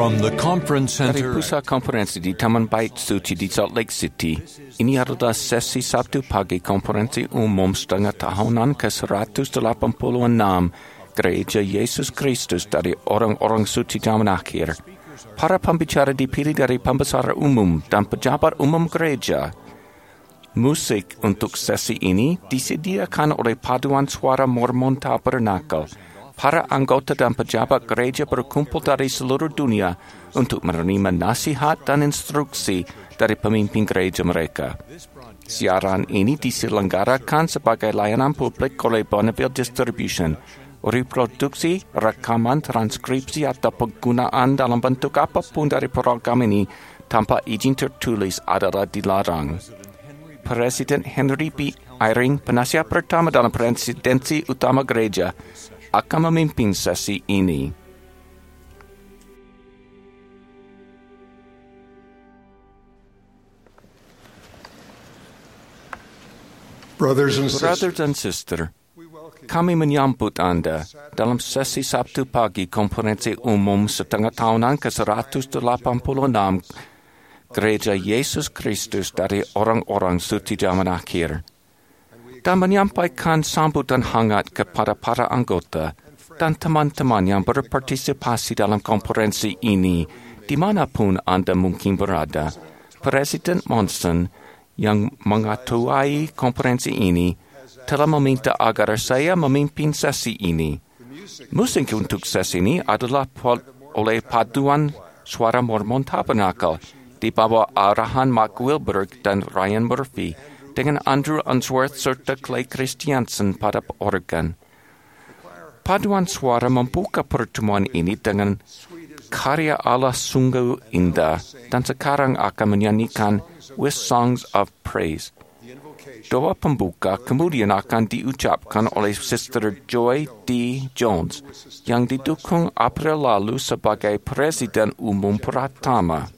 From the conference Dari center pusat konferensi di Taman Bait Suci di Salt Lake City, ini adalah sesi Sabtu pagi konferensi umum setengah tahunan ke-186 Gereja Yesus Kristus dari orang-orang suci zaman akhir. Para pembicara dipilih dari pembesar umum dan pejabat umum gereja. Musik untuk sesi ini disediakan oleh Paduan Suara Mormon Tabernakel. Para anggota dan pejabat gereja berkumpul dari seluruh dunia untuk menerima nasihat dan instruksi dari pemimpin gereja mereka. Siaran ini diselenggarakan sebagai layanan publik oleh Bonneville Distribution. Reproduksi, rekaman, transkripsi atau penggunaan dalam bentuk apapun dari program ini tanpa izin tertulis adalah dilarang. Presiden Henry B. Eyring, penasihat pertama dalam presidensi utama gereja, akan memimpin sesi ini. Brothers and Sisters, kami menyambut Anda dalam sesi Sabtu pagi konferensi umum setengah tahunan ke-186 Gereja Yesus Kristus dari orang-orang suci zaman akhir, dan menyampaikan sambutan hangat kepada para anggota dan teman-teman yang berpartisipasi dalam konferensi ini, dimanapun Anda mungkin berada. Presiden Monson yang mengetuai konferensi ini telah meminta agar saya memimpin sesi ini. Musik untuk sesi ini adalah oleh Paduan Suara Mormon Tabernakel di bawah arahan Mark Wilberg dan Ryan Murphy, dengan Andrew Unsworth serta Clay Christiansen pada organ. Paduan suara membuka pertemuan ini dengan karya Allah sungguh indah dan sekarang akan menyanyikan With Songs of Praise. Doa pembuka kemudian akan diucapkan oleh Sister Joy D. Jones yang didukung April lalu sebagai Presiden Umum pertama.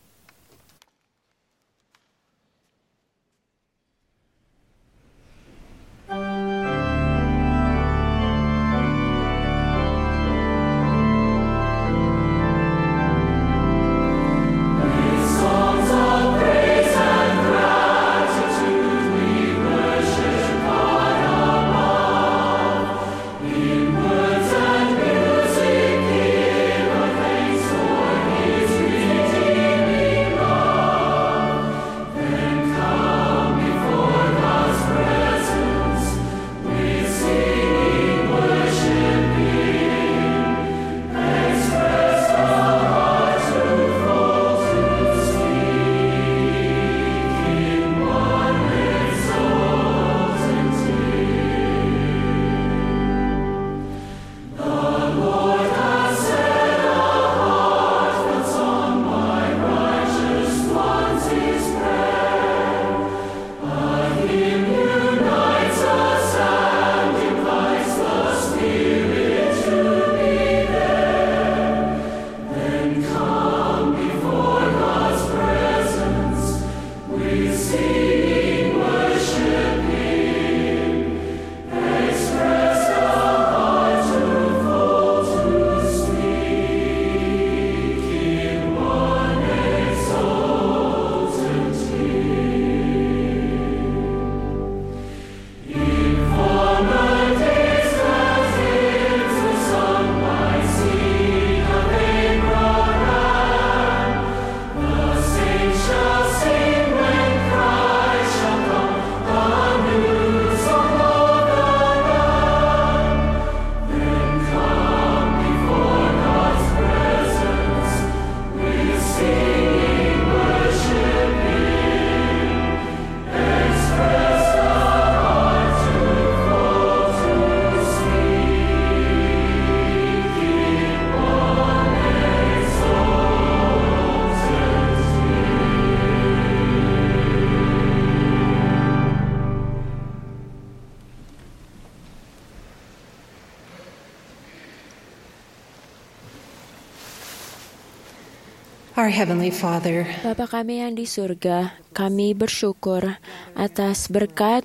Our Heavenly Father, Bapa kami yang di surga, kami bersyukur atas berkat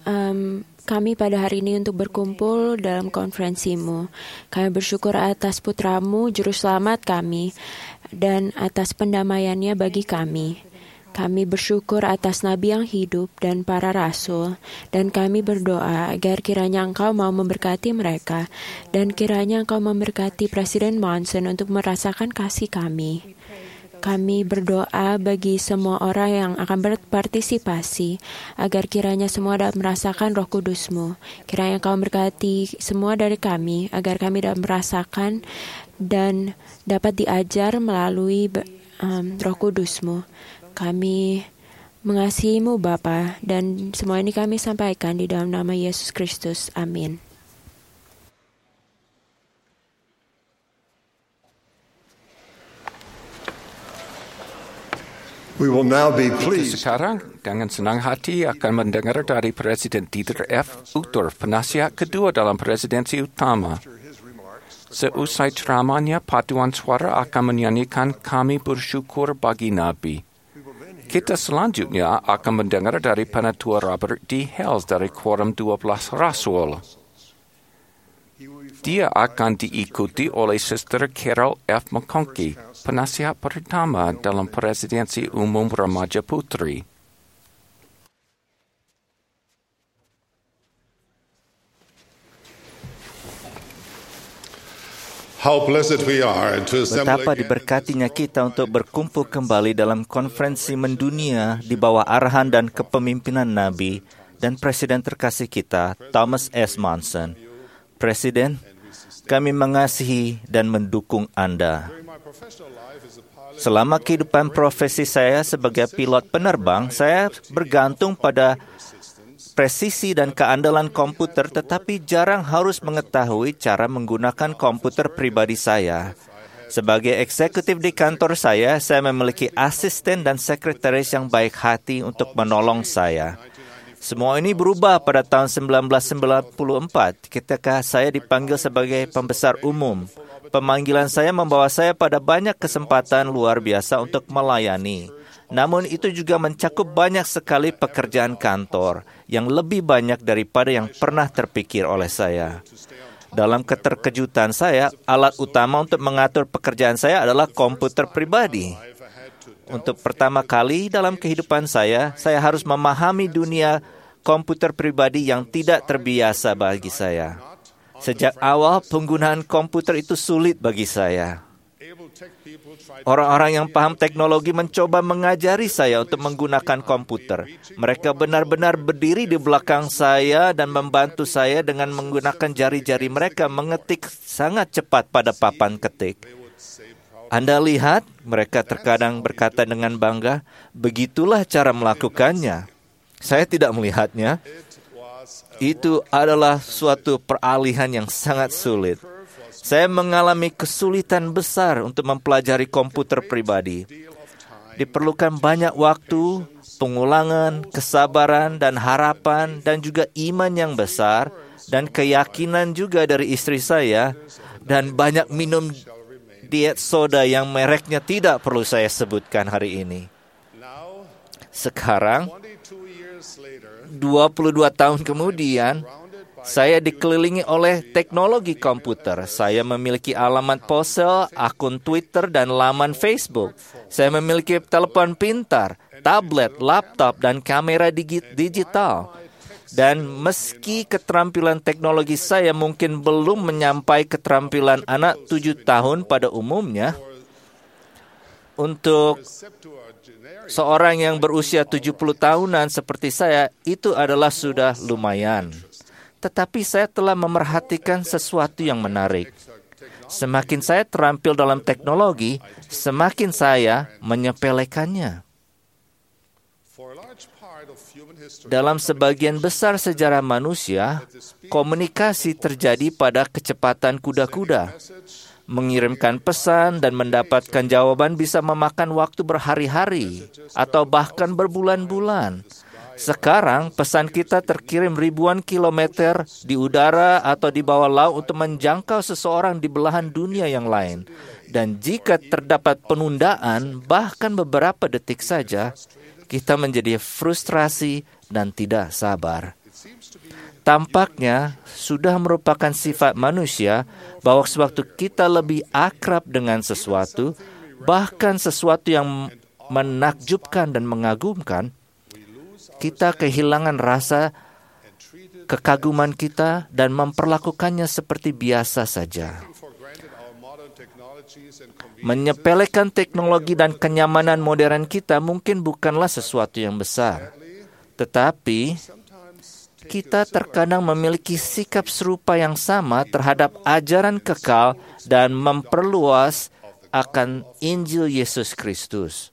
kami pada hari ini untuk berkumpul dalam konferensi-Mu. Kami bersyukur atas putra-Mu, Juru Selamat kami, dan atas pendamaiannya bagi kami. Kami bersyukur atas nabi yang hidup dan para rasul, dan kami berdoa agar kiranya Engkau mau memberkati mereka, dan kiranya Engkau memberkati Presiden Monson untuk merasakan kasih kami. Kami berdoa bagi semua orang yang akan berpartisipasi, agar kiranya semua dapat merasakan Roh Kudus-Mu. Kiranya Engkau memberkati semua dari kami, agar kami dapat merasakan dan dapat diajar melalui Roh Kudus-Mu. Kami mengasihi-Mu Bapa, dan semua ini kami sampaikan di dalam nama Yesus Kristus. Amin. We will now be pleased. Sekarang, dengan senang hati akan mendengar dari Presiden Dieter F. Uchtdorf, penasihat kedua dalam presidensi utama. Seusai ceramahnya, paduan suara akan menyanyikan Kami Bersyukur Bagi Nabi. Kita selanjutnya akan mendengar dari Penatua Robert D. Hales dari Quorum 12 Rasul. Dia akan diikuti oleh Sister Carol F. McConkie, penasihat pertama dalam Presidensi Umum Remaja Putri. Betapa diberkatinya kita untuk berkumpul kembali dalam konferensi mendunia di bawah arahan dan kepemimpinan Nabi dan Presiden terkasih kita, Thomas S. Monson. Presiden, kami mengasihi dan mendukung Anda. Selama kehidupan profesi saya sebagai pilot penerbang, saya bergantung pada presisi dan keandalan komputer, tetapi jarang harus mengetahui cara menggunakan komputer pribadi saya. Sebagai eksekutif di kantor saya memiliki asisten dan sekretaris yang baik hati untuk menolong saya. Semua ini berubah pada tahun 1994 ketika saya dipanggil sebagai pembesar umum. Pemanggilan saya membawa saya pada banyak kesempatan luar biasa untuk melayani. Namun itu juga mencakup banyak sekali pekerjaan kantor yang lebih banyak daripada yang pernah terpikir oleh saya. Dalam keterkejutan saya, alat utama untuk mengatur pekerjaan saya adalah komputer pribadi. Untuk pertama kali dalam kehidupan saya harus memahami dunia komputer pribadi yang tidak terbiasa bagi saya. Sejak awal, penggunaan komputer itu sulit bagi saya. Orang-orang yang paham teknologi mencoba mengajari saya untuk menggunakan komputer. Mereka benar-benar berdiri di belakang saya dan membantu saya dengan menggunakan jari-jari mereka mengetik sangat cepat pada papan ketik. Anda lihat, mereka terkadang berkata dengan bangga, begitulah cara melakukannya. Saya tidak melihatnya. Itu adalah suatu peralihan yang sangat sulit. Saya mengalami kesulitan besar untuk mempelajari komputer pribadi. Diperlukan banyak waktu, pengulangan, kesabaran, dan harapan, dan juga iman yang besar, dan keyakinan juga dari istri saya, dan banyak minum diet soda yang mereknya tidak perlu saya sebutkan hari ini. Sekarang, 22 tahun kemudian, saya dikelilingi oleh teknologi komputer. Saya memiliki alamat ponsel, akun Twitter, dan laman Facebook. Saya memiliki telepon pintar, tablet, laptop, dan kamera digital. Dan meski keterampilan teknologi saya mungkin belum menyampai keterampilan anak 7 tahun pada umumnya, untuk seorang yang berusia 70 tahunan seperti saya, itu adalah sudah lumayan. Tetapi saya telah memerhatikan sesuatu yang menarik. Semakin saya terampil dalam teknologi, semakin saya menyepelekannya. Dalam sebagian besar sejarah manusia, komunikasi terjadi pada kecepatan kuda-kuda. Mengirimkan pesan dan mendapatkan jawaban bisa memakan waktu berhari-hari atau bahkan berbulan-bulan. Sekarang, pesan kita terkirim ribuan kilometer di udara atau di bawah laut untuk menjangkau seseorang di belahan dunia yang lain. Dan jika terdapat penundaan, bahkan beberapa detik saja, kita menjadi frustrasi dan tidak sabar. Tampaknya sudah merupakan sifat manusia bahwa sewaktu kita lebih akrab dengan sesuatu, bahkan sesuatu yang menakjubkan dan mengagumkan, kita kehilangan rasa kekaguman kita dan memperlakukannya seperti biasa saja. Menyepelekan teknologi dan kenyamanan modern kita mungkin bukanlah sesuatu yang besar, tetapi kita terkadang memiliki sikap serupa yang sama terhadap ajaran kekal dan memperluas akan Injil Yesus Kristus.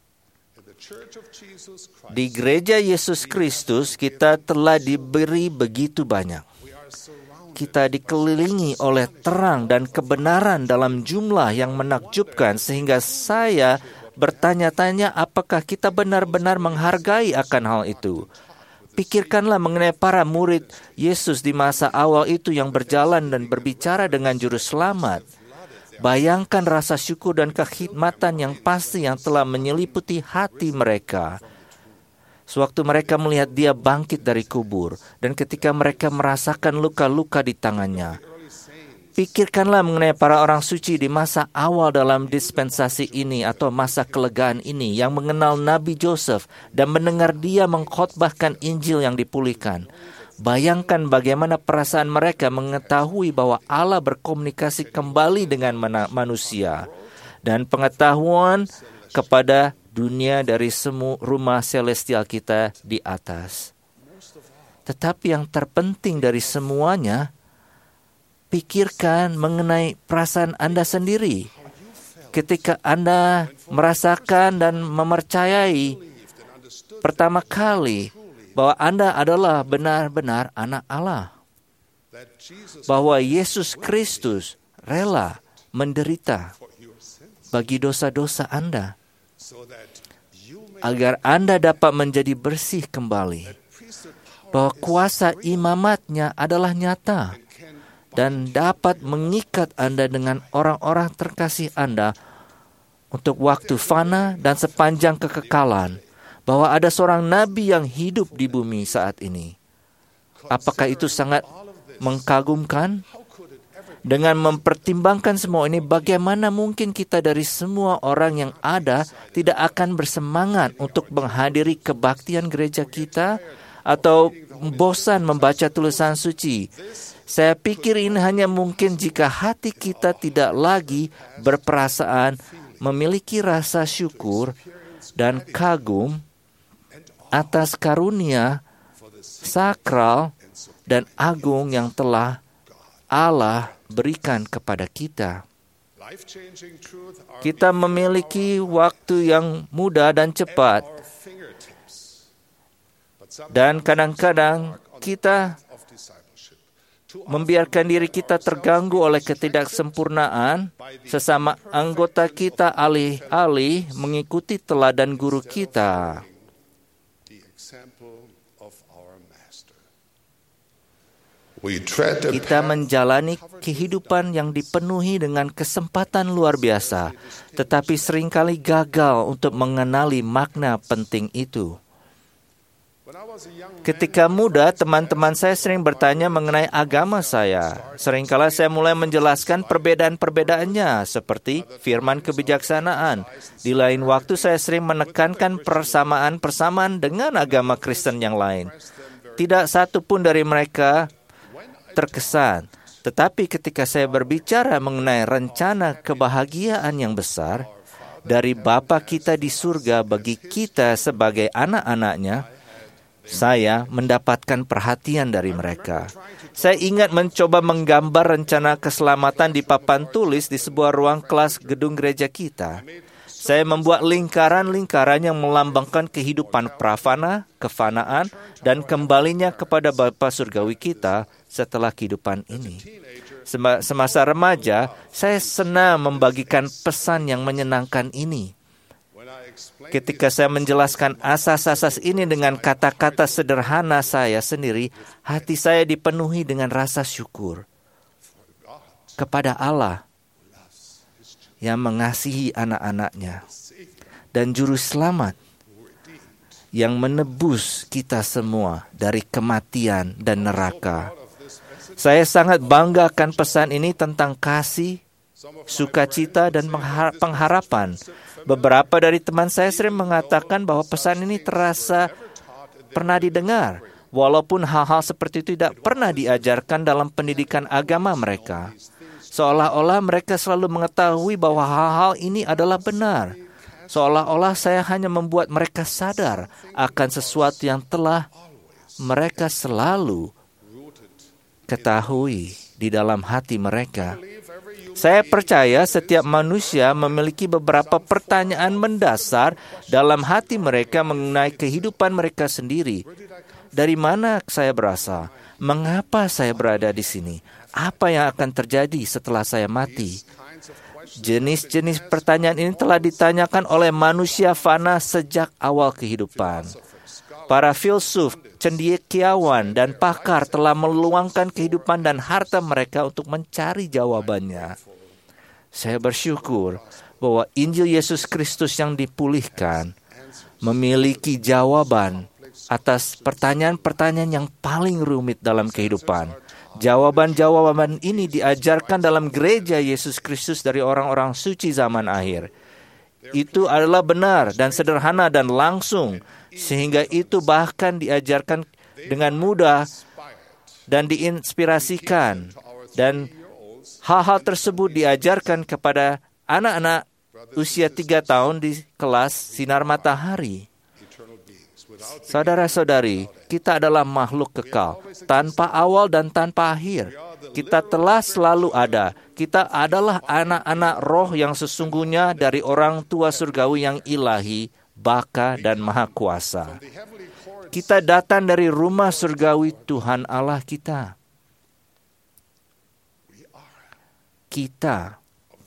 Di gereja Yesus Kristus, kita telah diberi begitu banyak. Kita dikelilingi oleh terang dan kebenaran dalam jumlah yang menakjubkan, sehingga saya bertanya-tanya apakah kita benar-benar menghargai akan hal itu. Pikirkanlah mengenai para murid Yesus di masa awal itu yang berjalan dan berbicara dengan juru selamat. Bayangkan rasa syukur dan kekhidmatan yang pasti yang telah menyeliputi hati mereka. Sewaktu mereka melihat dia bangkit dari kubur, dan ketika mereka merasakan luka-luka di tangannya. Pikirkanlah mengenai para orang suci di masa awal dalam dispensasi ini atau masa kelegaan ini yang mengenal Nabi Joseph dan mendengar dia mengkhotbahkan Injil yang dipulihkan. Bayangkan bagaimana perasaan mereka mengetahui bahwa Allah berkomunikasi kembali dengan manusia dan pengetahuan kepada dunia dari semua rumah celestial kita di atas. Tetapi yang terpenting dari semuanya, pikirkan mengenai perasaan Anda sendiri. Ketika Anda merasakan dan mempercayai pertama kali bahwa Anda adalah benar-benar anak Allah. Bahwa Yesus Kristus rela menderita bagi dosa-dosa Anda, agar Anda dapat menjadi bersih kembali. Bahwa kuasa imamatnya adalah nyata dan dapat mengikat Anda dengan orang-orang terkasih Anda untuk waktu fana dan sepanjang kekekalan. Bahwa ada seorang nabi yang hidup di bumi saat ini. Apakah itu sangat mengagumkan? Dengan mempertimbangkan semua ini, bagaimana mungkin kita dari semua orang yang ada tidak akan bersemangat untuk menghadiri kebaktian gereja kita atau bosan membaca tulisan suci? Saya pikir ini hanya mungkin jika hati kita tidak lagi berperasaan memiliki rasa syukur dan kagum atas karunia sakral dan agung yang telah Allah berikan kepada kita. Kita memiliki waktu yang mudah dan cepat, dan kadang-kadang kita membiarkan diri kita terganggu oleh ketidaksempurnaan sesama anggota kita alih-alih mengikuti teladan guru kita. Kita menjalani kehidupan yang dipenuhi dengan kesempatan luar biasa, tetapi seringkali gagal untuk mengenali makna penting itu. Ketika muda, teman-teman saya sering bertanya mengenai agama saya. Seringkali saya mulai menjelaskan perbedaan-perbedaannya, seperti firman kebijaksanaan. Di lain waktu, saya sering menekankan persamaan-persamaan dengan agama Kristen yang lain. Tidak satu pun dari mereka terkesan. Tetapi ketika saya berbicara mengenai rencana kebahagiaan yang besar dari Bapa kita di surga bagi kita sebagai anak-anaknya, saya mendapatkan perhatian dari mereka. Saya ingat mencoba menggambar rencana keselamatan di papan tulis di sebuah ruang kelas gedung gereja kita. Saya membuat lingkaran-lingkaran yang melambangkan kehidupan prafana, kefanaan, dan kembalinya kepada Bapa surgawi kita setelah kehidupan ini. Semasa remaja, saya senang membagikan pesan yang menyenangkan ini. Ketika saya menjelaskan asas-asas ini dengan kata-kata sederhana saya sendiri, hati saya dipenuhi dengan rasa syukur kepada Allah yang mengasihi anak-anaknya dan Juru Selamat yang menebus kita semua dari kematian dan neraka. Saya sangat bangga akan pesan ini tentang kasih, sukacita, dan pengharapan. Beberapa dari teman saya sering mengatakan bahwa pesan ini terasa pernah didengar, walaupun hal-hal seperti itu tidak pernah diajarkan dalam pendidikan agama mereka. Seolah-olah mereka selalu mengetahui bahwa hal-hal ini adalah benar. Seolah-olah saya hanya membuat mereka sadar akan sesuatu yang telah mereka selalu ketahui di dalam hati mereka. Saya percaya setiap manusia memiliki beberapa pertanyaan mendasar dalam hati mereka mengenai kehidupan mereka sendiri. Dari mana saya berasal? Mengapa saya berada di sini? Apa yang akan terjadi setelah saya mati? Jenis-jenis pertanyaan ini telah ditanyakan oleh manusia fana sejak awal kehidupan. Para filsuf, cendekiawan, dan pakar telah meluangkan kehidupan dan harta mereka untuk mencari jawabannya. Saya bersyukur bahwa Injil Yesus Kristus yang dipulihkan memiliki jawaban atas pertanyaan-pertanyaan yang paling rumit dalam kehidupan. Jawaban-jawaban ini diajarkan dalam gereja Yesus Kristus dari orang-orang suci zaman akhir. Itu adalah benar dan sederhana dan langsung, sehingga itu bahkan diajarkan dengan mudah dan diinspirasikan. Dan hal-hal tersebut diajarkan kepada anak-anak usia 3 tahun di kelas Sinar Matahari. Saudara-saudari, kita adalah makhluk kekal, tanpa awal dan tanpa akhir. Kita telah selalu ada. Kita adalah anak-anak roh yang sesungguhnya dari orang tua surgawi yang ilahi, baka, dan maha kuasa. Kita datang dari rumah surgawi Tuhan Allah kita. Kita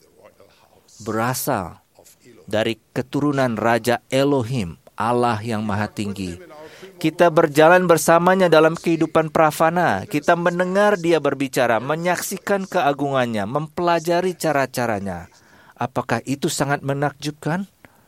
berasal dari keturunan Raja Elohim, Allah yang maha tinggi. Kita berjalan bersamanya dalam kehidupan prafana. Kita mendengar dia berbicara, menyaksikan keagungannya, mempelajari cara-caranya. Apakah itu sangat menakjubkan?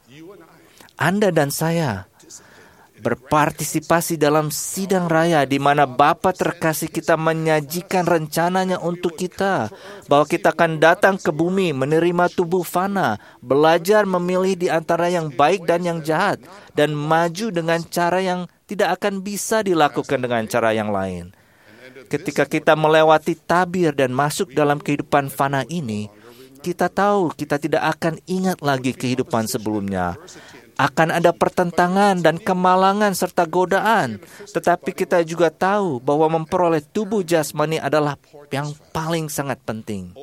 Anda dan saya berpartisipasi dalam sidang raya di mana Bapa terkasih kita menyajikan rencananya untuk kita, bahwa kita akan datang ke bumi, menerima tubuh fana, belajar memilih di antara yang baik dan yang jahat, dan maju dengan cara yang tidak akan bisa dilakukan dengan cara yang lain. Ketika kita melewati tabir dan masuk dalam kehidupan fana ini, kita tahu kita tidak akan ingat lagi kehidupan sebelumnya. Akan ada pertentangan dan kemalangan serta godaan. Tetapi kita juga tahu bahwa memperoleh tubuh jasmani adalah yang paling sangat penting.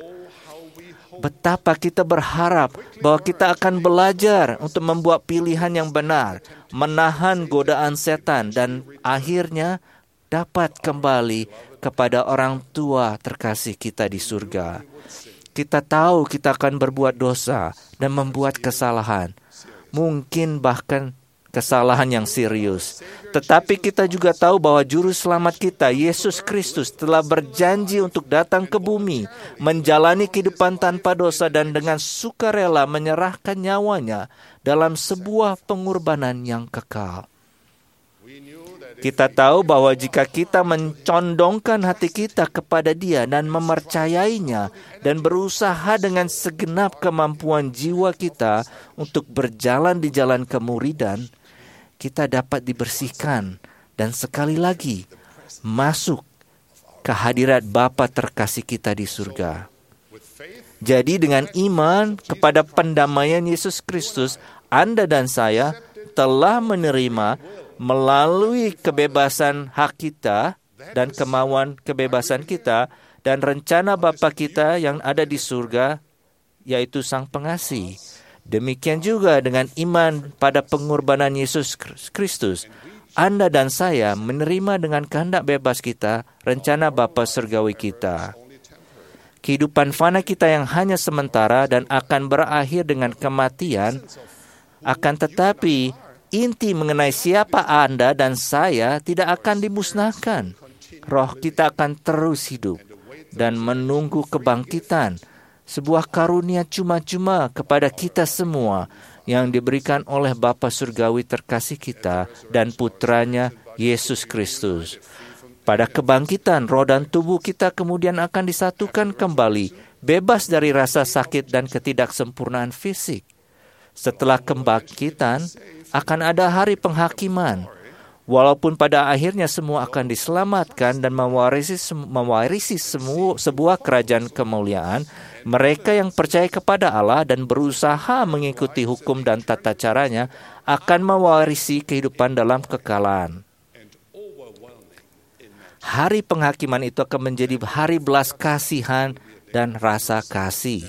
Betapa kita berharap bahwa kita akan belajar untuk membuat pilihan yang benar, menahan godaan setan, dan akhirnya dapat kembali kepada orang tua terkasih kita di surga. Kita tahu kita akan berbuat dosa dan membuat kesalahan. Mungkin bahkan kesalahan yang serius. Tetapi kita juga tahu bahwa Juru Selamat kita, Yesus Kristus, telah berjanji untuk datang ke bumi, menjalani kehidupan tanpa dosa dan dengan sukarela menyerahkan nyawanya dalam sebuah pengorbanan yang kekal. Kita tahu bahwa jika kita mencondongkan hati kita kepada Dia dan mempercayainya dan berusaha dengan segenap kemampuan jiwa kita untuk berjalan di jalan kemuridan, kita dapat dibersihkan dan sekali lagi masuk ke hadirat Bapa terkasih kita di surga. Jadi dengan iman kepada pendamaian Yesus Kristus, Anda dan saya telah menerima melalui kebebasan hak kita dan kemauan kebebasan kita dan rencana Bapa kita yang ada di surga, yaitu Sang Pengasih. Demikian juga dengan iman pada pengorbanan Yesus Kristus, Anda dan saya menerima dengan kehendak bebas kita rencana Bapa surgawi kita. Kehidupan fana kita yang hanya sementara dan akan berakhir dengan kematian, akan tetapi inti mengenai siapa Anda dan saya tidak akan dimusnahkan. Roh kita akan terus hidup dan menunggu kebangkitan, sebuah karunia cuma-cuma kepada kita semua yang diberikan oleh Bapa surgawi terkasih kita dan putranya Yesus Kristus. Pada kebangkitan, roh dan tubuh kita kemudian akan disatukan kembali, bebas dari rasa sakit dan ketidaksempurnaan fisik. Setelah kebangkitan, akan ada hari penghakiman. Walaupun pada akhirnya semua akan diselamatkan dan mewarisi sebuah kerajaan kemuliaan, mereka yang percaya kepada Allah dan berusaha mengikuti hukum dan tata caranya akan mewarisi kehidupan dalam kekalahan. Hari penghakiman itu akan menjadi hari belas kasihan dan rasa kasih.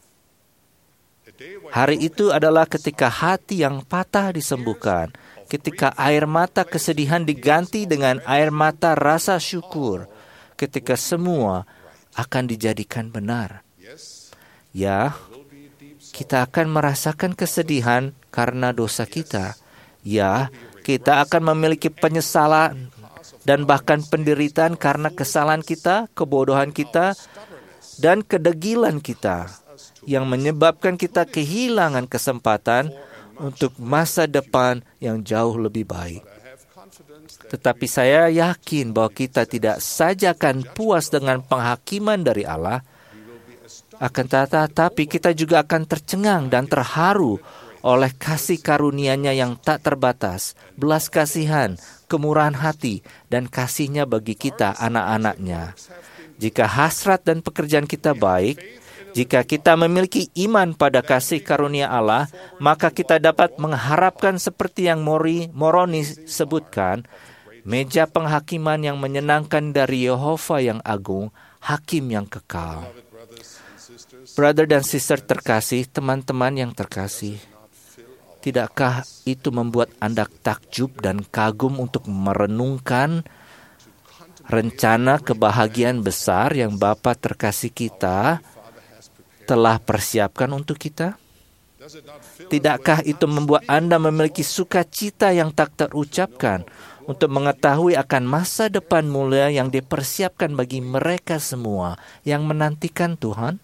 Hari itu adalah ketika hati yang patah disembuhkan, ketika air mata kesedihan diganti dengan air mata rasa syukur, ketika semua akan dijadikan benar. Ya, kita akan merasakan kesedihan karena dosa kita. Ya, kita akan memiliki penyesalan dan bahkan penderitaan karena kesalahan kita, kebodohan kita, dan kedegilan kita yang menyebabkan kita kehilangan kesempatan untuk masa depan yang jauh lebih baik. Tetapi saya yakin bahwa kita tidak saja akan puas dengan penghakiman dari Allah, akan tetapi kita juga akan tercengang dan terharu oleh kasih karunia-Nya yang tak terbatas, belas kasihan, kemurahan hati, dan kasih-Nya bagi kita, anak-anak-Nya. Jika hasrat dan pekerjaan kita baik, jika kita memiliki iman pada kasih karunia Allah, maka kita dapat mengharapkan seperti yang Moroni sebutkan, meja penghakiman yang menyenangkan dari Yehova yang agung, hakim yang kekal. Brother dan sister terkasih, teman-teman yang terkasih, tidakkah itu membuat Anda takjub dan kagum untuk merenungkan rencana kebahagiaan besar yang Bapa terkasih kita telah persiapkan untuk kita? Tidakkah itu membuat Anda memiliki sukacita yang tak terucapkan untuk mengetahui akan masa depan mulia yang dipersiapkan bagi mereka semua yang menantikan Tuhan?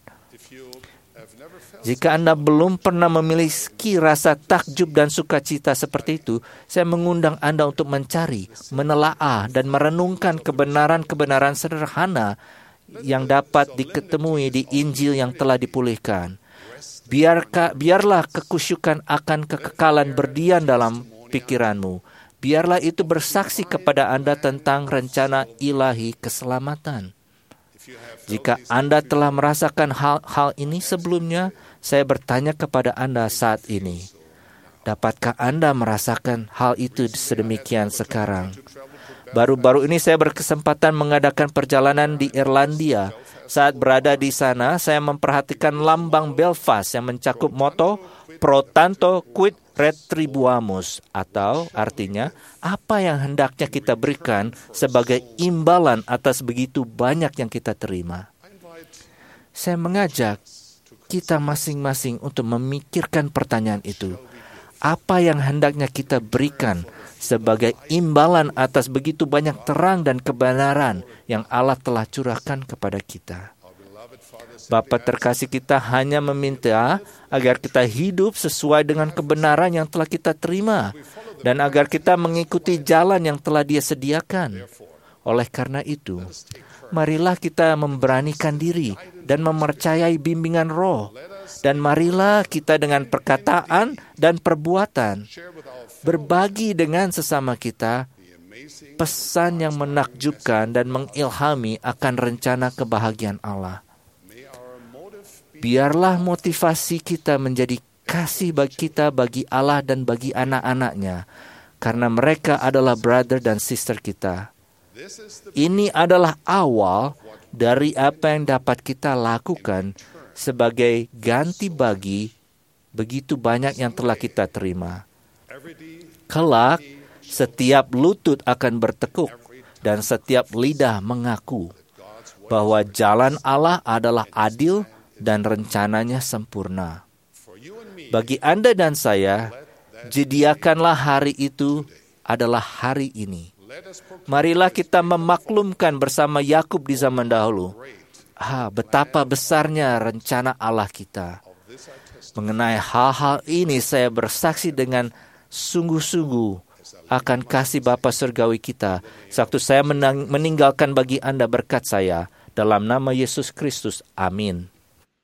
Jika Anda belum pernah memiliki rasa takjub dan sukacita seperti itu, saya mengundang Anda untuk mencari, menelaah, dan merenungkan kebenaran-kebenaran sederhana yang dapat diketemui di Injil yang telah dipulihkan. Biarlah kekusyukan akan kekekalan berdiam dalam pikiranmu. Biarlah itu bersaksi kepada Anda tentang rencana ilahi keselamatan. Jika Anda telah merasakan hal ini sebelumnya, saya bertanya kepada Anda saat ini, dapatkah Anda merasakan hal itu sedemikian sekarang? Baru-baru ini saya berkesempatan mengadakan perjalanan di Irlandia. Saat berada di sana, saya memperhatikan lambang Belfast yang mencakup moto Pro Tanto Quid Retribuamus, atau artinya apa yang hendaknya kita berikan sebagai imbalan atas begitu banyak yang kita terima. Saya mengajak kita masing-masing untuk memikirkan pertanyaan itu. Apa yang hendaknya kita berikan sebagai imbalan atas begitu banyak terang dan kebenaran yang Allah telah curahkan kepada kita? Bapa terkasih kita hanya meminta agar kita hidup sesuai dengan kebenaran yang telah kita terima dan agar kita mengikuti jalan yang telah Dia sediakan. Oleh karena itu, marilah kita memberanikan diri dan mempercayai bimbingan Roh, dan marilah kita dengan perkataan dan perbuatan berbagi dengan sesama kita pesan yang menakjubkan dan mengilhami akan rencana kebahagiaan Allah. Biarlah motivasi kita menjadi kasih bagi Allah dan bagi anak-anak-Nya, karena mereka adalah brother dan sister kita. Ini adalah awal dari apa yang dapat kita lakukan sebagai ganti bagi begitu banyak yang telah kita terima. Kelak, setiap lutut akan bertekuk dan setiap lidah mengaku bahwa jalan Allah adalah adil dan rencananya sempurna. Bagi Anda dan saya, jadikanlah hari itu adalah hari ini. Marilah kita memaklumkan bersama Yakub di zaman dahulu. Betapa besarnya rencana Allah kita. Mengenai hal-hal ini saya bersaksi dengan sungguh-sungguh akan kasih Bapa Surgawi kita, sewaktu saya meninggalkan bagi Anda berkat saya. Dalam nama Yesus Kristus, amin.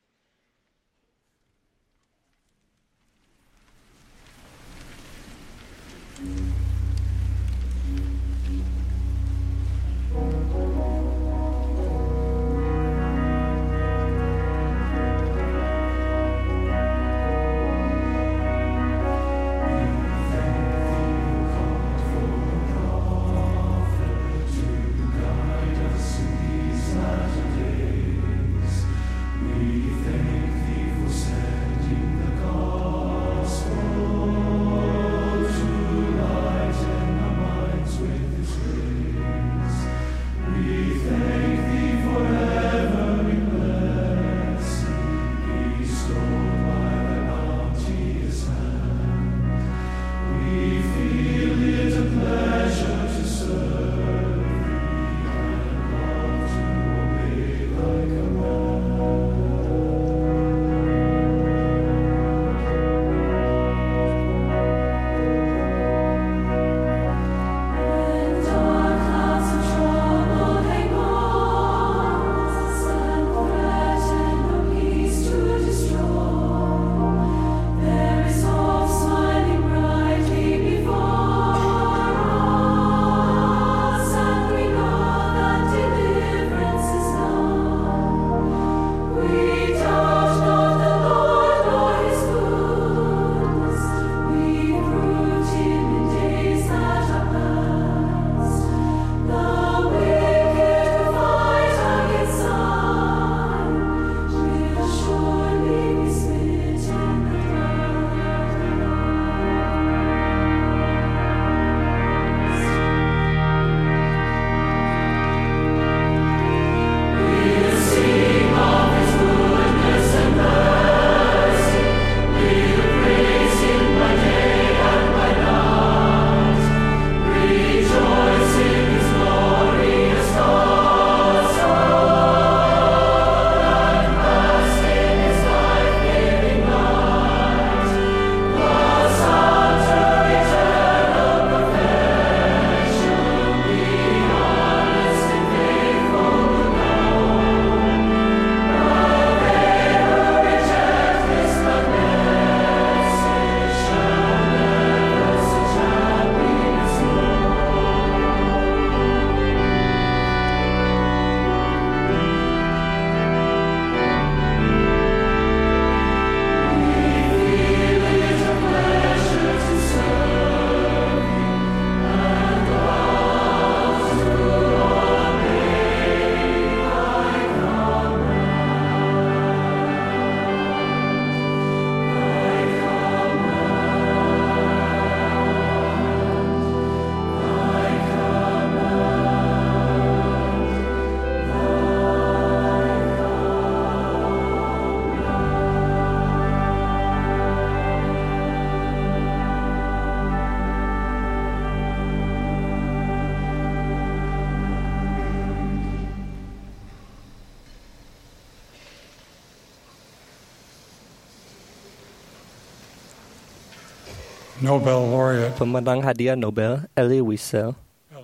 Nobel laureate Pemenang hadiah Nobel Elie Wiesel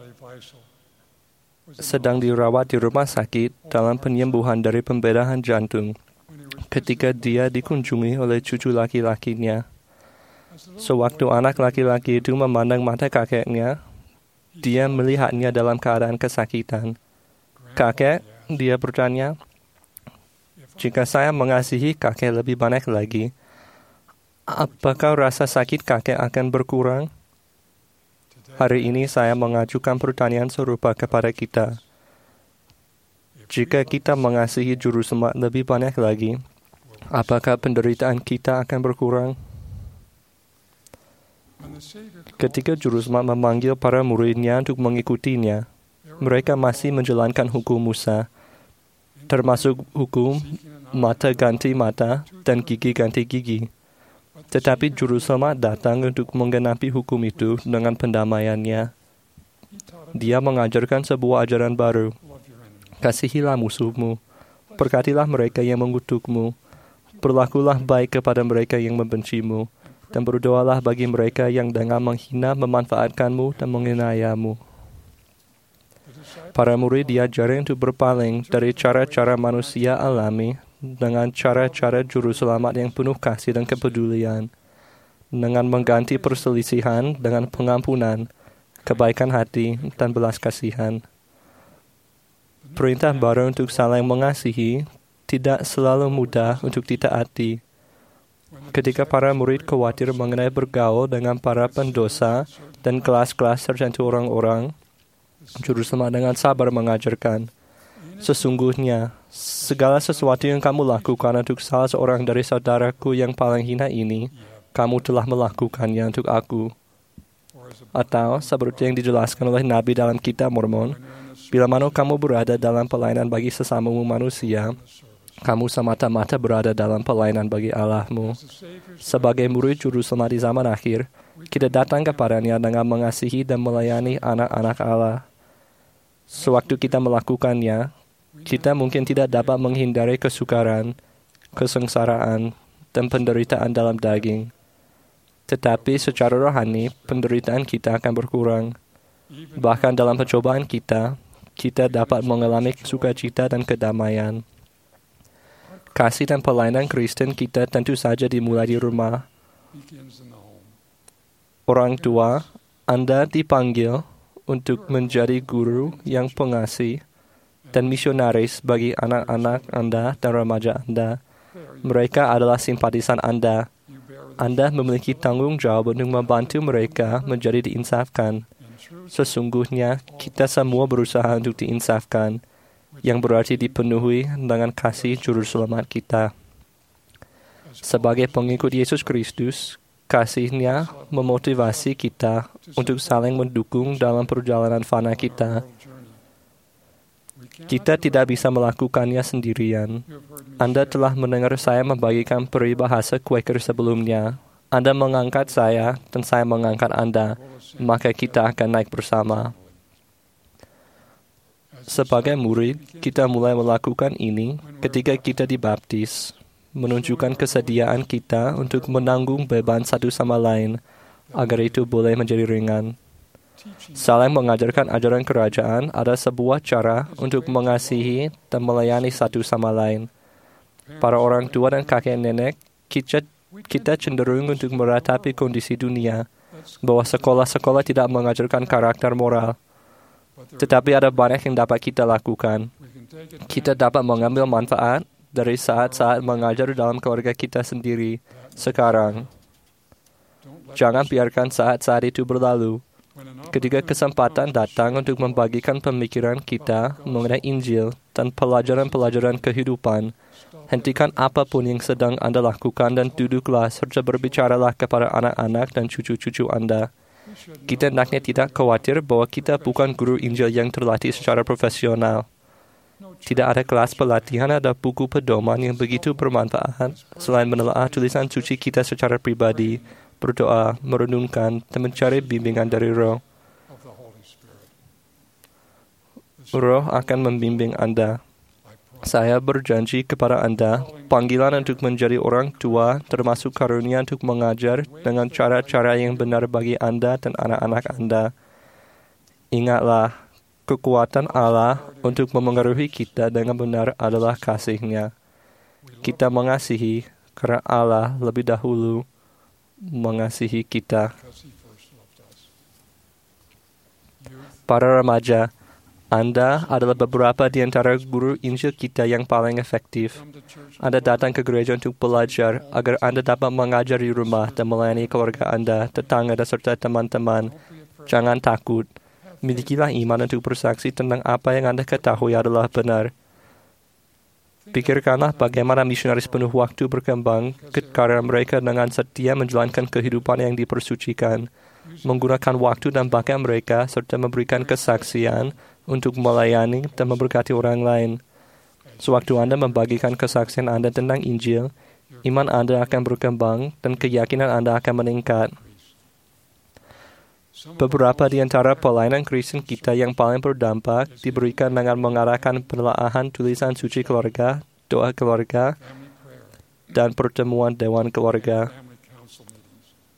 sedang dirawat di rumah sakit dalam penyembuhan dari pembedahan jantung ketika dia dikunjungi oleh cucu laki-lakinya. Sewaktu anak laki-laki itu memandang mata kakeknya, dia melihatnya dalam keadaan kesakitan. "Kakek," dia bertanya, "jika saya mengasihi kakek lebih banyak lagi, apakah rasa sakit kakek akan berkurang?" Hari ini saya mengajukan pertanyaan serupa kepada kita. Jika kita mengasihi juru selamat lebih banyak lagi, apakah penderitaan kita akan berkurang? Ketika juru selamat memanggil para muridnya untuk mengikutinya, mereka masih menjalankan hukum Musa, termasuk hukum mata ganti mata dan gigi ganti gigi. Tetapi juru selamat datang untuk menggenapi hukum itu dengan pendamaiannya. Dia mengajarkan sebuah ajaran baru. "Kasihilah musuhmu, berkatilah mereka yang mengutukmu, berlakulah baik kepada mereka yang membencimu, dan berdoalah bagi mereka yang dengan menghina, memanfaatkanmu, dan menganiayamu. Para murid diajari untuk berpaling dari cara-cara manusia alami dengan cara-cara juru selamat yang penuh kasih dan kepedulian, dengan mengganti perselisihan dengan pengampunan, kebaikan hati, dan belas kasihan. Perintah baru untuk saling mengasihi tidak selalu mudah untuk ditaati. Ketika para murid khawatir mengenai bergaul dengan para pendosa dan kelas-kelas tertentu orang-orang, Juru Selamat dengan sabar mengajarkan, sesungguhnya, segala sesuatu yang kamu lakukan untuk salah seorang dari saudaraku yang paling hina ini, kamu telah melakukannya untuk aku. Atau, seperti yang dijelaskan oleh Nabi dalam kitab Mormon, bila mana kamu berada dalam pelayanan bagi sesamamu manusia, kamu semata-mata berada dalam pelayanan bagi Allahmu. Sebagai murid Juru Selamat di zaman akhir, kita datang kepadanya dengan mengasihi dan melayani anak-anak Allah. Sewaktu kita melakukannya, kita mungkin tidak dapat menghindari kesukaran, kesengsaraan, dan penderitaan dalam daging. Tetapi secara rohani, penderitaan kita akan berkurang. Bahkan dalam percobaan kita dapat mengalami sukacita dan kedamaian. Kasih dan pelayanan Kristen kita tentu saja dimulai di rumah. Orang tua, Anda dipanggil untuk menjadi guru yang pengasih dan misionaris bagi anak-anak Anda dan remaja Anda. Mereka adalah simpatisan Anda. Anda memiliki tanggung jawab untuk membantu mereka menjadi diinsafkan. Sesungguhnya, kita semua berusaha untuk diinsafkan, yang berarti dipenuhi dengan kasih Juru Selamat kita. Sebagai pengikut Yesus Kristus, kasih-Nya memotivasi kita untuk saling mendukung dalam perjalanan fana kita. Kita tidak bisa melakukannya sendirian. Anda telah mendengar saya membagikan peribahasa Quaker sebelumnya. Anda mengangkat saya dan saya mengangkat Anda, maka kita akan naik bersama. Sebagai murid, kita mulai melakukan ini ketika kita dibaptis, menunjukkan kesediaan kita untuk menanggung beban satu sama lain, agar itu boleh menjadi ringan. Saling mengajarkan ajaran kerajaan adalah sebuah cara untuk mengasihi dan melayani satu sama lain. Para orang tua dan kakek nenek, kita cenderung untuk meratapi kondisi dunia, bahwa sekolah-sekolah tidak mengajarkan karakter moral. Tetapi ada banyak yang dapat kita lakukan. Kita dapat mengambil manfaat dari saat-saat mengajar dalam keluarga kita sendiri sekarang. Jangan biarkan saat-saat itu berlalu. Ketika kesempatan datang untuk membagikan pemikiran kita mengenai Injil dan pelajaran-pelajaran kehidupan, hentikan apapun yang sedang Anda lakukan dan duduklah serta berbicaralah kepada anak-anak dan cucu-cucu Anda. Kita hendaknya tidak khawatir bahwa kita bukan guru Injil yang terlatih secara profesional. Tidak ada kelas pelatihan atau buku pedoman yang begitu bermanfaat selain menelaah tulisan suci kita secara pribadi, berdoa, merenungkan, dan mencari bimbingan dari Roh. Roh akan membimbing Anda. Saya berjanji kepada Anda, panggilan untuk menjadi orang tua termasuk karunia untuk mengajar dengan cara-cara yang benar bagi Anda dan anak-anak Anda. Ingatlah, kekuatan Allah untuk memengaruhi kita dengan benar adalah kasih-Nya. Kita mengasihi karena Allah lebih dahulu mengasihi kita. Para remaja, Anda adalah beberapa di antara guru Injil kita yang paling efektif. Anda datang ke gereja untuk belajar agar Anda dapat mengajar di rumah dan melayani keluarga Anda, tetangga, dan serta teman-teman. Jangan takut. Milikilah iman untuk bersaksi tentang apa yang Anda ketahui adalah benar. Pikirkanlah bagaimana misionaris penuh waktu berkembang karena mereka dengan setia menjalankan kehidupan yang dipersucikan, menggunakan waktu dan bakat mereka serta memberikan kesaksian untuk melayani dan memberkati orang lain. Sewaktu Anda membagikan kesaksian Anda tentang Injil, iman Anda akan berkembang dan keyakinan Anda akan meningkat. Beberapa di antara pelayanan Kristen kita yang paling berdampak diberikan dengan mengarahkan penelaahan tulisan suci keluarga, doa keluarga, dan pertemuan dewan keluarga.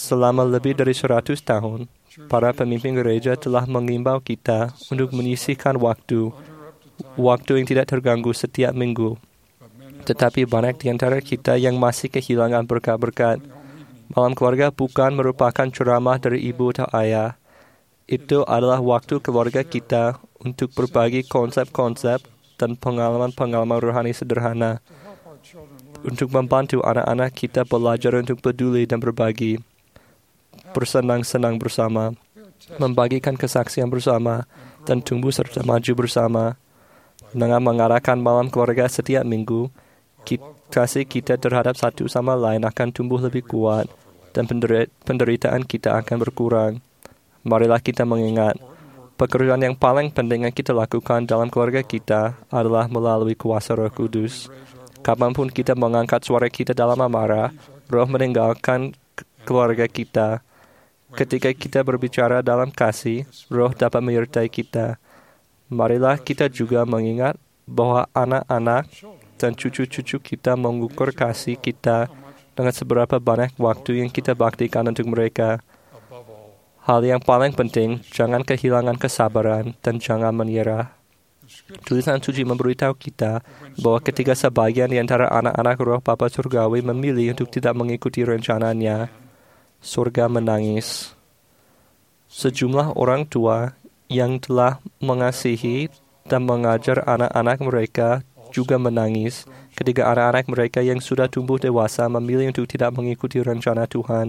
Selama lebih dari 100 tahun, para pemimpin gereja telah mengimbau kita untuk menyisihkan waktu yang tidak terganggu setiap minggu. Tetapi banyak di antara kita yang masih kehilangan berkat-berkat. Malam keluarga bukan merupakan ceramah dari ibu atau ayah. Itu adalah waktu keluarga kita untuk berbagi konsep-konsep dan pengalaman-pengalaman rohani sederhana. Untuk membantu anak-anak kita belajar untuk peduli dan berbagi. Bersenang-senang bersama, membagikan kesaksian bersama, dan tumbuh serta maju bersama. Dengan mengadakan malam keluarga setiap minggu, kasih kita terhadap satu sama lain akan tumbuh lebih kuat, dan penderitaan kita akan berkurang. Marilah kita mengingat, pekerjaan yang paling penting yang kita lakukan dalam keluarga kita adalah melalui kuasa Roh Kudus. Kapanpun kita mengangkat suara kita dalam amarah, Roh meninggalkan keluarga kita. Ketika kita berbicara dalam kasih, Roh dapat menyertai kita. Marilah kita juga mengingat bahwa anak-anak dan cucu-cucu kita mengukur kasih kita dengan seberapa banyak waktu yang kita baktikan untuk mereka. Hal yang paling penting, jangan kehilangan kesabaran dan jangan menyerah. Tulisan suci memberitahu kita bahwa ketika sebagian di antara anak-anak Roh Bapa Surgawi memilih untuk tidak mengikuti rencananya, surga menangis. Sejumlah orang tua yang telah mengasihi dan mengajar anak-anak mereka juga menangis ketika anak-anak mereka yang sudah tumbuh dewasa memilih untuk tidak mengikuti rencana Tuhan.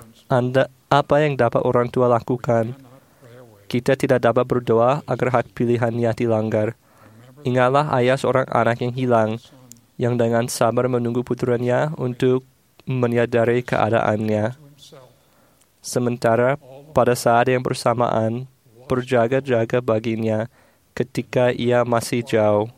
Apa yang dapat orang tua lakukan? Kita tidak dapat berdoa agar hak pilihannya dilanggar. Ingatlah ayah seorang anak yang hilang, yang dengan sabar menunggu putranya untuk menyadari keadaannya. Sementara pada saat yang bersamaan, berjaga-jaga baginya ketika ia masih jauh.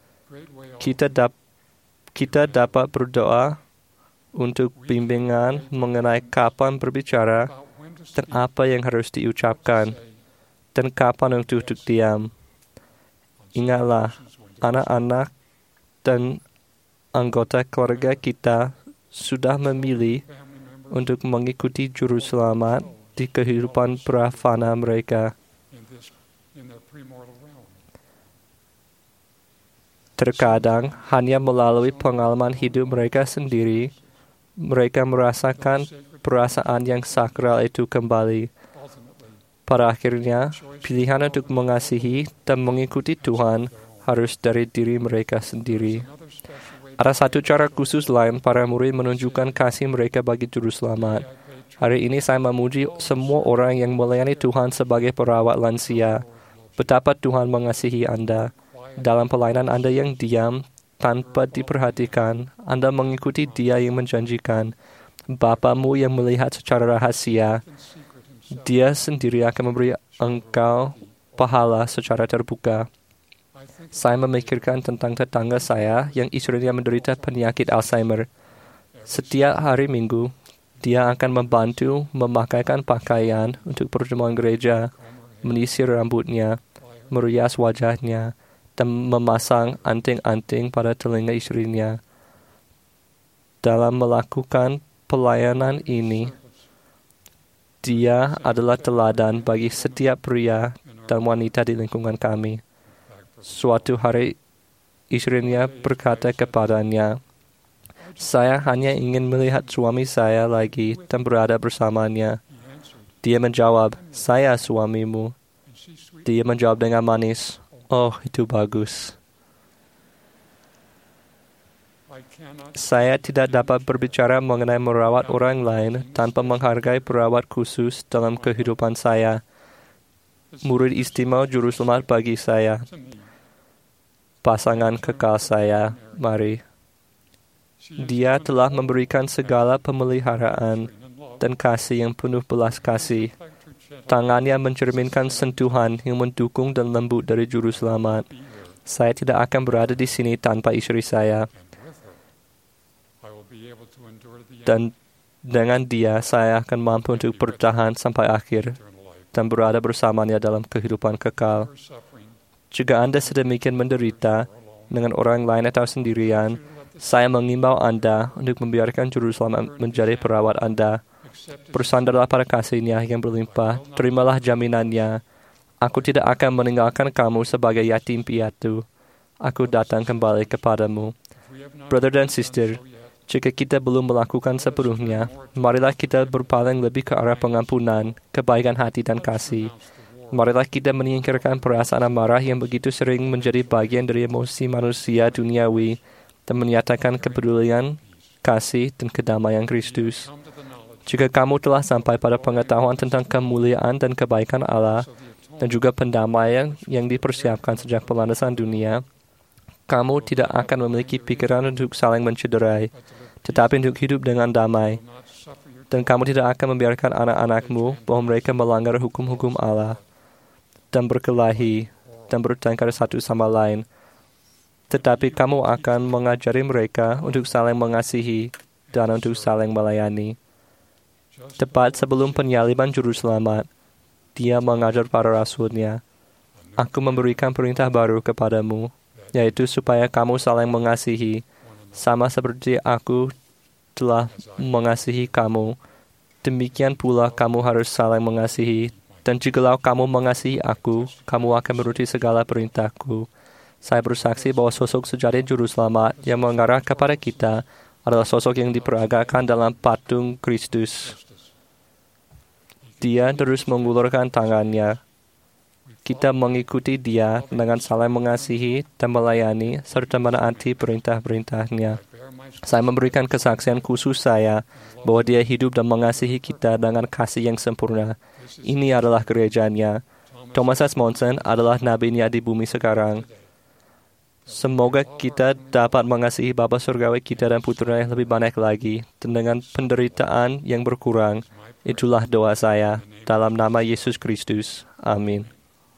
Kita dapat berdoa untuk bimbingan mengenai kapan berbicara dan apa yang harus diucapkan, dan kapan untuk diam. Ingatlah, anak-anak dan anggota keluarga kita sudah memilih untuk mengikuti juru selamat di kehidupan prafana mereka. Terkadang, hanya melalui pengalaman hidup mereka sendiri, mereka merasakan perasaan yang sakral itu kembali. Pada akhirnya, pilihan untuk mengasihi dan mengikuti Tuhan harus dari diri mereka sendiri. Ada satu cara khusus lain para murid menunjukkan kasih mereka bagi Juru Selamat. Hari ini saya memuji semua orang yang melayani Tuhan sebagai perawat lansia. Betapa Tuhan mengasihi Anda. Dalam pelayanan Anda yang diam, tanpa diperhatikan, Anda mengikuti Dia yang menjanjikan. Bapamu yang melihat secara rahasia, Dia sendiri akan memberi engkau pahala secara terbuka. Saya memikirkan tentang tetangga saya yang istrinya menderita penyakit Alzheimer. Setiap hari Minggu, dia akan membantu memakaikan pakaian untuk pertemuan gereja, menyisir rambutnya, merias wajahnya, dan memasang anting-anting pada telinga istrinya. Dalam melakukan pelayanan ini, dia adalah teladan bagi setiap pria dan wanita di lingkungan kami. Suatu hari, istrinya berkata kepadanya, "Saya hanya ingin melihat suami saya lagi dan berada bersamanya." Dia menjawab, "Saya suamimu." Dia menjawab dengan manis, "Oh, itu bagus." Saya tidak dapat berbicara mengenai merawat orang lain tanpa menghargai perawat khusus dalam kehidupan saya. Murid istimewa Juru Selamat bagi saya. Pasangan kekal saya, Mari. Dia telah memberikan segala pemeliharaan dan kasih yang penuh belas kasih. Tangannya mencerminkan sentuhan yang mendukung dan lembut dari Juru Selamat. Saya tidak akan berada di sini tanpa istri saya. Dan dengan dia, saya akan mampu untuk bertahan sampai akhir dan berada bersamanya dalam kehidupan kekal. Jika Anda sedemikian menderita dengan orang lain atau sendirian, saya mengimbau Anda untuk membiarkan Juru Selamat menjadi perawat Anda. Bersandarlah pada kasih-Nya yang berlimpah, terimalah jaminannya. Aku tidak akan meninggalkan kamu sebagai yatim piatu. Aku datang kembali kepadamu. Brother dan sister, jika kita belum melakukan sepenuhnya, marilah kita berpaling lebih ke arah pengampunan, kebaikan hati dan kasih. Marilah kita menyingkirkan perasaan amarah yang begitu sering menjadi bagian dari emosi manusia duniawi dan menyatakan kepedulian, kasih, dan kedamaian Kristus. Jika kamu telah sampai pada pengetahuan tentang kemuliaan dan kebaikan Allah, dan juga pendamaian yang dipersiapkan sejak pelandasan dunia, kamu tidak akan memiliki pikiran untuk saling mencederai, tetapi untuk hidup dengan damai. Dan kamu tidak akan membiarkan anak-anakmu bahwa mereka melanggar hukum-hukum Allah dan berkelahi dan bertengkar satu sama lain. Tetapi kamu akan mengajari mereka untuk saling mengasihi dan untuk saling melayani. Tepat sebelum penyaliban Juru Selamat, Dia mengajar para rasul-Nya, "Aku memberikan perintah baru kepadamu, yaitu supaya kamu saling mengasihi, sama seperti aku telah mengasihi kamu. Demikian pula kamu harus saling mengasihi, dan jikalau kamu mengasihi aku, kamu akan menuruti segala perintahku." Saya bersaksi bahwa sosok sejati Juru Selamat yang mengarah kepada kita adalah sosok yang diperagakan dalam patung Kristus. Dia terus mengulurkan tangannya. Kita mengikuti Dia dengan saling mengasihi dan melayani serta menaati perintah-perintah-Nya. Saya memberikan kesaksian khusus saya bahwa Dia hidup dan mengasihi kita dengan kasih yang sempurna. Ini adalah gerejanya. Thomas S. Monson adalah nabi-Nya di bumi sekarang. Semoga kita dapat mengasihi Bapa Surgawi kita dan Putra yang lebih banyak lagi, dan dengan penderitaan yang berkurang. Itulah doa saya, dalam nama Yesus Kristus. Amin.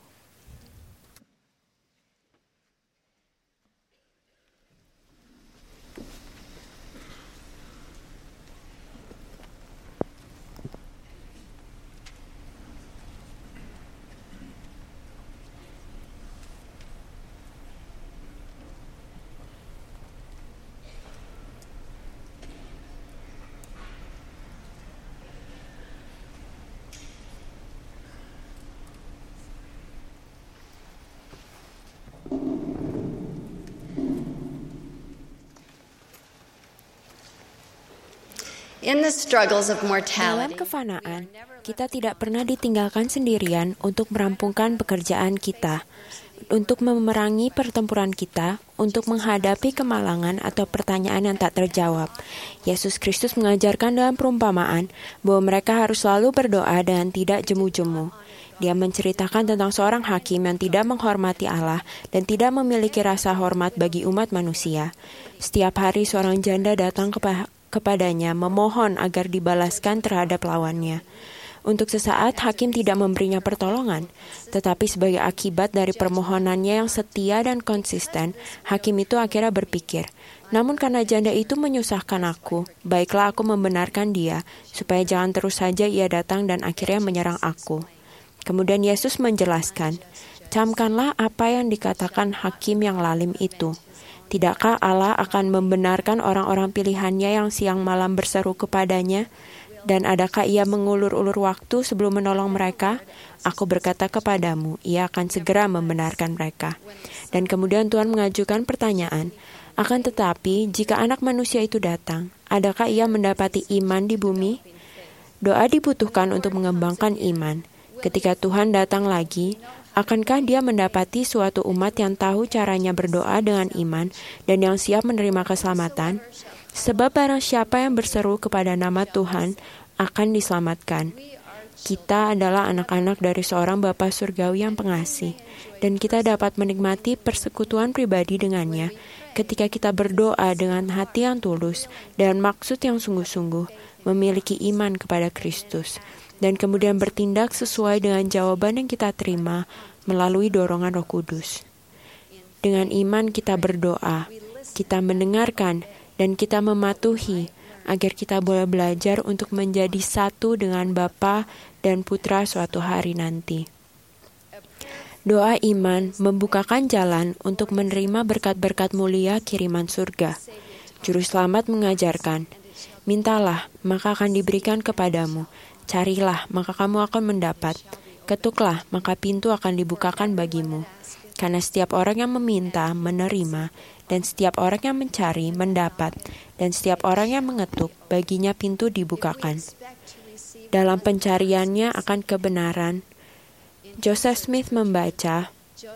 In the struggles of Dalam mortality, kefanaan, kita tidak pernah ditinggalkan sendirian untuk merampungkan pekerjaan kita, untuk memerangi pertempuran kita, untuk menghadapi kemalangan atau pertanyaan yang tak terjawab. Yesus Kristus mengajarkan dalam perumpamaan bahwa mereka harus selalu berdoa dan tidak jemu-jemu. Dia menceritakan tentang seorang hakim yang tidak menghormati Allah dan tidak memiliki rasa hormat bagi umat manusia. Setiap hari seorang janda datang kepadanya memohon agar dibalaskan terhadap lawannya. Untuk sesaat hakim tidak memberinya pertolongan, tetapi sebagai akibat dari permohonannya yang setia dan konsisten, hakim itu akhirnya berpikir, "Namun karena janda itu menyusahkan aku, baiklah aku membenarkan dia, supaya jangan terus saja ia datang dan akhirnya menyerang aku." Kemudian Yesus menjelaskan, "Camkanlah apa yang dikatakan hakim yang lalim itu. Tidakkah Allah akan membenarkan orang-orang pilihannya yang siang malam berseru kepadanya? Dan adakah ia mengulur-ulur waktu sebelum menolong mereka? Aku berkata kepadamu, ia akan segera membenarkan mereka." Dan kemudian Tuhan mengajukan pertanyaan, "Akan tetapi, jika anak manusia itu datang, adakah ia mendapati iman di bumi?" Doa dibutuhkan untuk mengembangkan iman. Ketika Tuhan datang lagi, akankah dia mendapati suatu umat yang tahu caranya berdoa dengan iman dan yang siap menerima keselamatan? Sebab barang siapa yang berseru kepada nama Tuhan akan diselamatkan. Kita adalah anak-anak dari seorang Bapa Surgawi yang pengasih, dan kita dapat menikmati persekutuan pribadi dengannya ketika kita berdoa dengan hati yang tulus dan maksud yang sungguh-sungguh, memiliki iman kepada Kristus, dan kemudian bertindak sesuai dengan jawaban yang kita terima melalui dorongan Roh Kudus. Dengan iman kita berdoa, kita mendengarkan, dan kita mematuhi agar kita boleh belajar untuk menjadi satu dengan Bapa dan Putra suatu hari nanti. Doa iman membukakan jalan untuk menerima berkat-berkat mulia kiriman surga. Juru Selamat mengajarkan, Mintalah, maka akan diberikan kepadamu. Carilah, maka kamu akan mendapat. Ketuklah, maka pintu akan dibukakan bagimu. Karena setiap orang yang meminta, menerima, dan setiap orang yang mencari, mendapat, dan setiap orang yang mengetuk, baginya pintu dibukakan. Dalam pencariannya akan kebenaran, Joseph Smith membaca,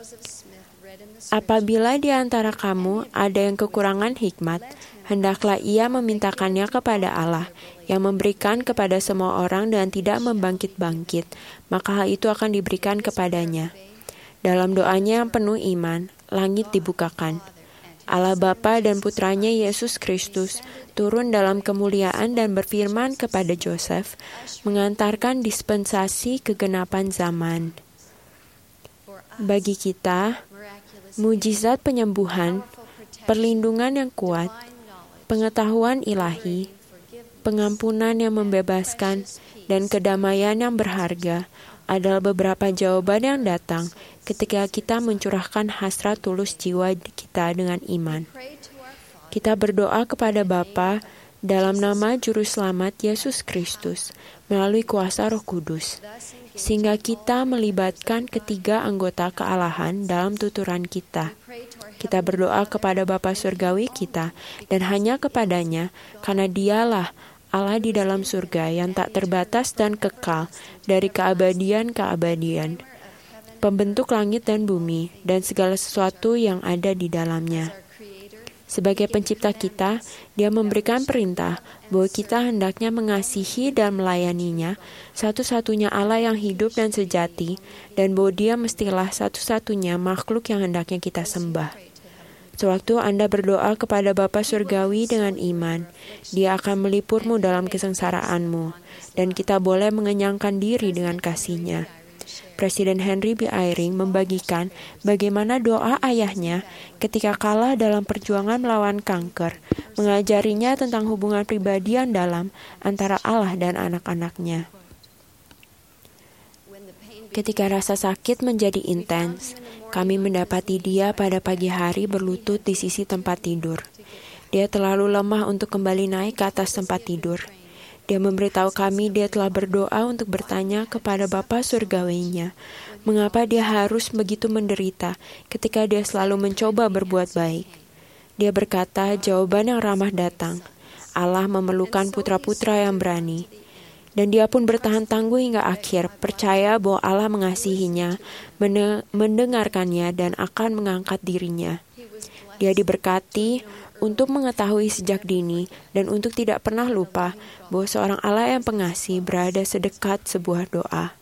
apabila di antara kamu ada yang kekurangan hikmat, hendaklah ia memintakannya kepada Allah, yang memberikan kepada semua orang dan tidak membangkit-bangkit, maka hal itu akan diberikan kepadanya. Dalam doanya yang penuh iman, langit dibukakan. Allah Bapa dan Putranya Yesus Kristus turun dalam kemuliaan dan berfirman kepada Joseph, mengantarkan dispensasi kegenapan zaman. Bagi kita, mujizat penyembuhan, perlindungan yang kuat, pengetahuan ilahi, pengampunan yang membebaskan, dan kedamaian yang berharga adalah beberapa jawaban yang datang ketika kita mencurahkan hasrat tulus jiwa kita dengan iman. Kita berdoa kepada Bapa dalam nama Juru Selamat Yesus Kristus melalui kuasa Roh Kudus, sehingga kita melibatkan ketiga anggota kealahan dalam tuturan kita. Kita berdoa kepada Bapa Surgawi kita dan hanya kepadanya, karena Dialah Allah di dalam surga yang tak terbatas dan kekal dari keabadian ke abadian, pembentuk langit dan bumi dan segala sesuatu yang ada di dalamnya. Sebagai pencipta kita, Dia memberikan perintah bahwa kita hendaknya mengasihi dan melayaninya, satu-satunya Allah yang hidup dan sejati, dan bahwa Dia mestilah satu-satunya makhluk yang hendaknya kita sembah. Sewaktu Anda berdoa kepada Bapa Surgawi dengan iman, Dia akan melipurmu dalam kesengsaraanmu, dan kita boleh mengenyangkan diri dengan kasih-Nya. Presiden Henry B. Eyring membagikan bagaimana doa ayahnya ketika kalah dalam perjuangan melawan kanker, mengajarinya tentang hubungan pribadi yang dalam antara Allah dan anak-anaknya. Ketika rasa sakit menjadi intens, kami mendapati dia pada pagi hari berlutut di sisi tempat tidur. Dia terlalu lemah untuk kembali naik ke atas tempat tidur. Dia memberitahu kami dia telah berdoa untuk bertanya kepada Bapa Surgawinya, mengapa dia harus begitu menderita ketika dia selalu mencoba berbuat baik. Dia berkata, jawaban yang ramah datang. Allah memerlukan putra-putra yang berani. Dan dia pun bertahan tangguh hingga akhir, percaya bahwa Allah mengasihinya, mendengarkannya, dan akan mengangkat dirinya. Dia diberkati untuk mengetahui sejak dini dan untuk tidak pernah lupa bahwa seorang Allah yang pengasih berada sedekat sebuah doa.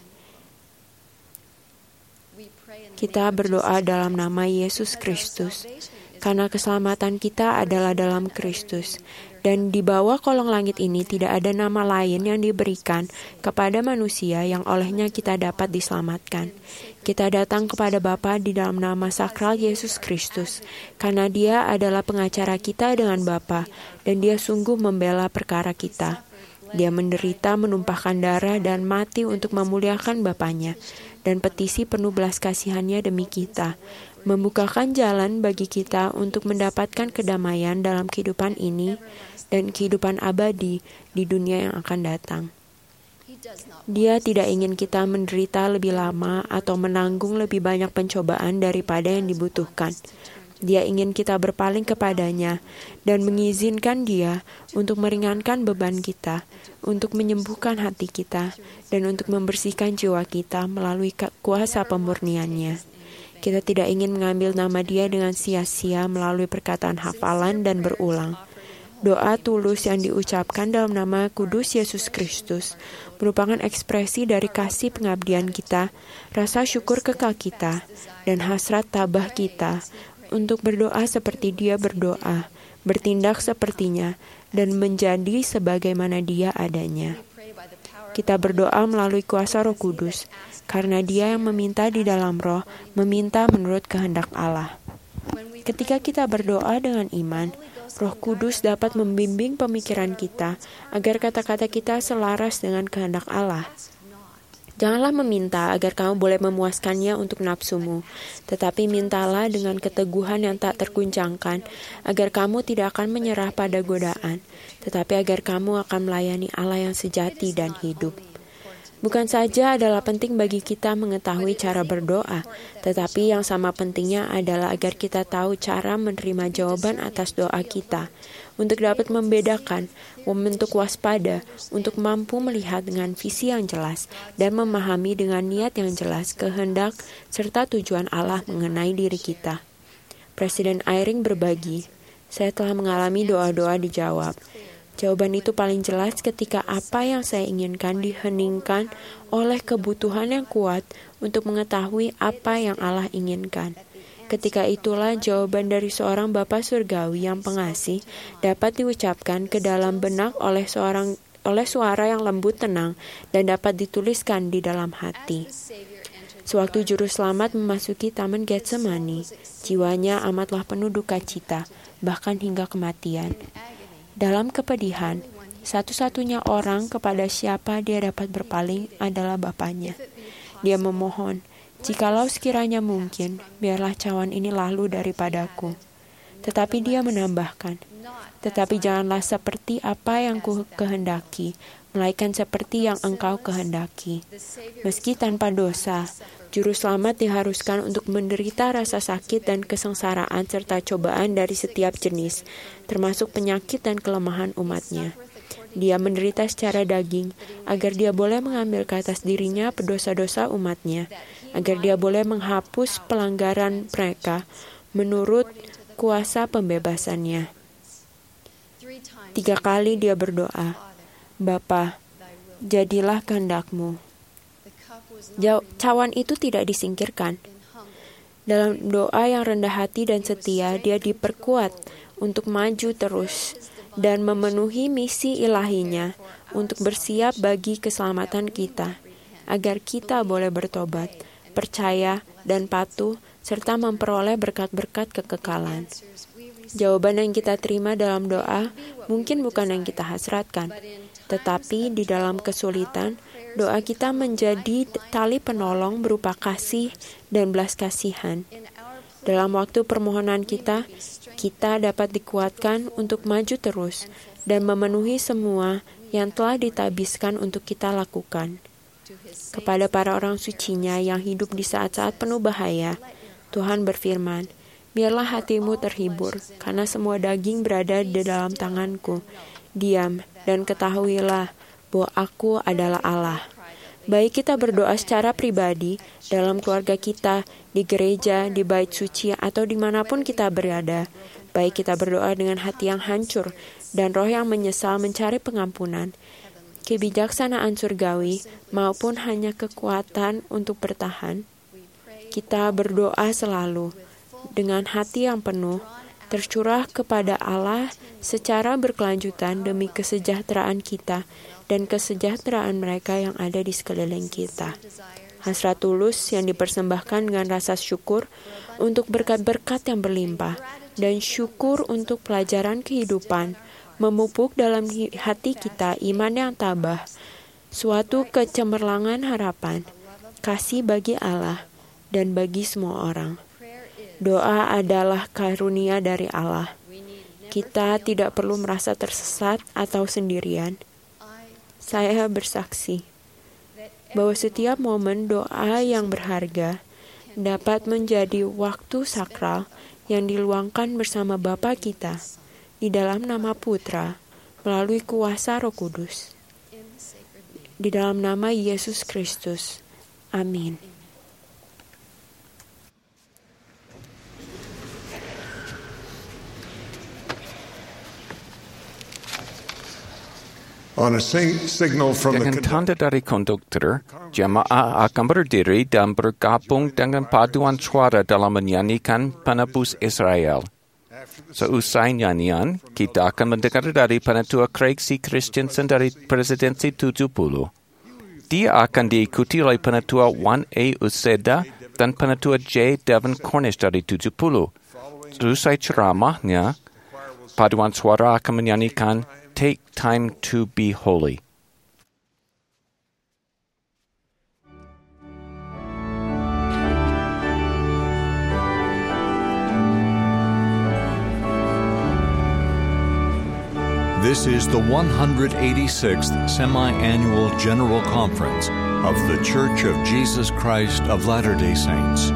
Kita berdoa dalam nama Yesus Kristus, karena keselamatan kita adalah dalam Kristus. Dan di bawah kolong langit ini tidak ada nama lain yang diberikan kepada manusia yang olehnya kita dapat diselamatkan. Kita datang kepada Bapa di dalam nama sakral Yesus Kristus, karena Dia adalah pengacara kita dengan Bapa, dan Dia sungguh membela perkara kita. Dia menderita, menumpahkan darah, dan mati untuk memuliakan Bapanya, dan petisi penuh belas kasihannya demi kita, membukakan jalan bagi kita untuk mendapatkan kedamaian dalam kehidupan ini dan kehidupan abadi di dunia yang akan datang. Dia tidak ingin kita menderita lebih lama atau menanggung lebih banyak pencobaan daripada yang dibutuhkan. Dia ingin kita berpaling kepadanya dan mengizinkan Dia untuk meringankan beban kita, untuk menyembuhkan hati kita, dan untuk membersihkan jiwa kita melalui kuasa pemurniannya. Kita tidak ingin mengambil nama Dia dengan sia-sia melalui perkataan hafalan dan berulang. Doa tulus yang diucapkan dalam nama kudus Yesus Kristus merupakan ekspresi dari kasih pengabdian kita, rasa syukur kekal kita, dan hasrat tabah kita untuk berdoa seperti Dia berdoa, bertindak sepertinya, dan menjadi sebagaimana Dia adanya. Kita berdoa melalui kuasa Roh Kudus, karena Dia yang meminta di dalam Roh, meminta menurut kehendak Allah. Ketika kita berdoa dengan iman, Roh Kudus dapat membimbing pemikiran kita agar kata-kata kita selaras dengan kehendak Allah. Janganlah meminta agar kamu boleh memuaskannya untuk nafsumu, tetapi mintalah dengan keteguhan yang tak terguncangkan, agar kamu tidak akan menyerah pada godaan, tetapi agar kamu akan melayani Allah yang sejati dan hidup. Bukan saja adalah penting bagi kita mengetahui cara berdoa, tetapi yang sama pentingnya adalah agar kita tahu cara menerima jawaban atas doa kita, untuk dapat membedakan, membentuk waspada, untuk mampu melihat dengan visi yang jelas, dan memahami dengan niat yang jelas kehendak serta tujuan Allah mengenai diri kita. Presiden Eyring berbagi, saya telah mengalami doa-doa dijawab. Jawaban itu paling jelas ketika apa yang saya inginkan diheningkan oleh kebutuhan yang kuat untuk mengetahui apa yang Allah inginkan. Ketika itulah jawaban dari seorang Bapa Surgawi yang pengasih dapat diucapkan ke dalam benak oleh suara yang lembut tenang dan dapat dituliskan di dalam hati. Sewaktu Juru Selamat memasuki Taman Getsemani, jiwanya amatlah penuh duka cita, bahkan hingga kematian. Dalam kepedihan, satu-satunya orang kepada siapa dia dapat berpaling adalah Bapaknya. Dia memohon, jikalau sekiranya mungkin, biarlah cawan ini lalu daripadaku. Tetapi dia menambahkan, tetapi janganlah seperti apa yang ku kehendaki, melainkan seperti yang engkau kehendaki. Meski tanpa dosa, Juru Selamat diharuskan untuk menderita rasa sakit dan kesengsaraan serta cobaan dari setiap jenis, termasuk penyakit dan kelemahan umatnya. Dia menderita secara daging, agar dia boleh mengambil ke atas dirinya dosa-dosa umatnya, agar dia boleh menghapus pelanggaran mereka menurut kuasa pembebasannya. 3 kali dia berdoa, Bapa, jadilah kehendak-Mu. Cawan itu tidak disingkirkan. Dalam doa yang rendah hati dan setia, dia diperkuat untuk maju terus dan memenuhi misi ilahinya untuk bersiap bagi keselamatan kita, agar kita boleh bertobat, percaya, dan patuh, serta memperoleh berkat-berkat kekekalan. Jawaban yang kita terima dalam doa mungkin bukan yang kita hasratkan, tetapi di dalam kesulitan, doa kita menjadi tali penolong berupa kasih dan belas kasihan. Dalam waktu permohonan kita dapat dikuatkan untuk maju terus dan memenuhi semua yang telah ditabiskan untuk kita lakukan. Kepada para orang sucinya yang hidup di saat-saat penuh bahaya, Tuhan berfirman, biarlah hatimu terhibur, karena semua daging berada di dalam tanganku. Diam dan ketahuilah bahwa aku adalah Allah. Baik kita berdoa secara pribadi, dalam keluarga kita, di gereja, di bait suci, atau dimanapun kita berada. Baik kita berdoa dengan hati yang hancur dan roh yang menyesal mencari pengampunan, kebijaksanaan surgawi, maupun hanya kekuatan untuk bertahan. Kita berdoa selalu dengan hati yang penuh, tercurah kepada Allah secara berkelanjutan demi kesejahteraan kita dan kesejahteraan mereka yang ada di sekeliling kita. Hasrat tulus yang dipersembahkan dengan rasa syukur untuk berkat-berkat yang berlimpah dan syukur untuk pelajaran kehidupan, memupuk dalam hati kita iman yang tabah, suatu kecemerlangan harapan, kasih bagi Allah dan bagi semua orang. Doa adalah karunia dari Allah. Kita tidak perlu merasa tersesat atau sendirian. Saya bersaksi bahwa setiap momen doa yang berharga dapat menjadi waktu sakral yang diluangkan bersama Bapa kita di dalam nama Putra melalui kuasa Roh Kudus. Di dalam nama Yesus Kristus. Amin. Dengan tanda dari konduktor, jemaah akan berdiri dan bergabung dengan paduan suara dalam menyanyikan penebus Israel. Seusai nyanyian, kita akan mendengar dari Penatua Craig C. Christensen dari Presidensi 70. Dia akan diikuti oleh Penatua Juan A. Uceda dan Penatua J. Devon Cornish dari 70. Seusai ceramahnya, paduan suara akan menyanyikan Take Time to Be Holy. This is the 186th Semi-Annual General Conference of The Church of Jesus Christ of Latter-day Saints.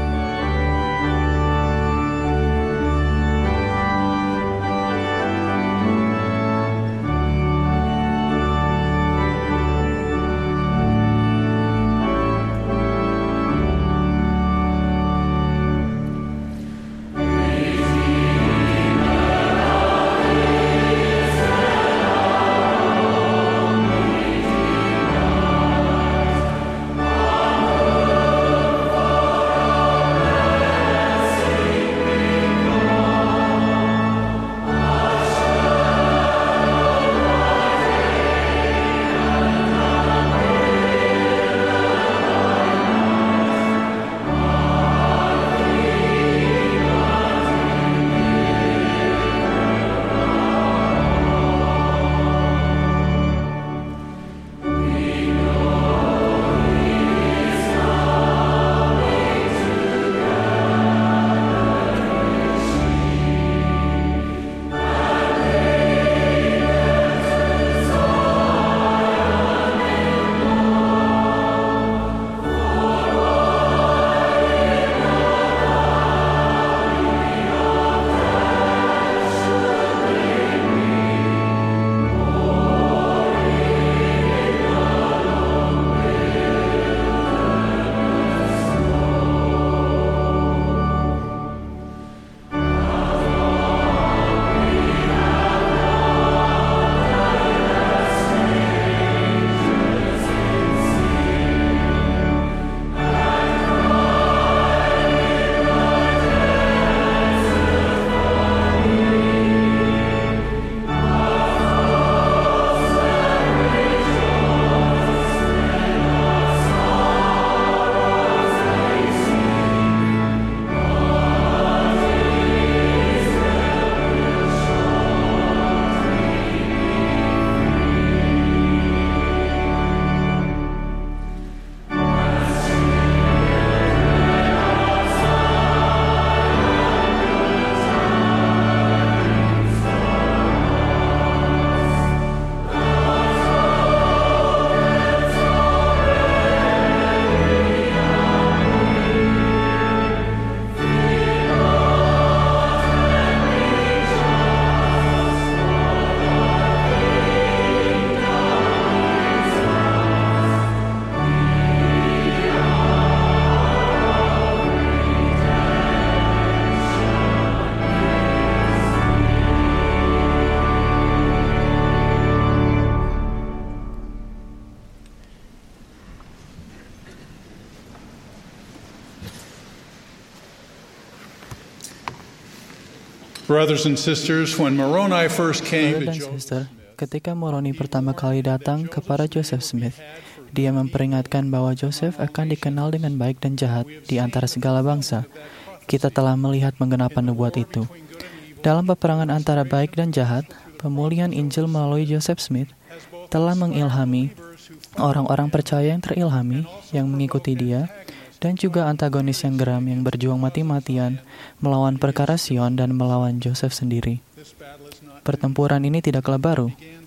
Brothers and sisters, when Moroni first came to Brother dan Joseph, sister, ketika Moroni pertama kali datang kepada Joseph Smith, dia memperingatkan bahwa Joseph akan dikenal dengan baik dan jahat di antara segala bangsa. Kita telah melihat penggenapan nubuat itu. Dalam peperangan antara baik dan jahat, pemulihan Injil melalui Joseph Smith telah mengilhami orang-orang percaya yang terilhami, yang mengikuti dia, dan juga antagonis yang geram yang berjuang mati-matian melawan perkara Sion dan melawan Joseph sendiri. Pertempuran ini tidaklah baru.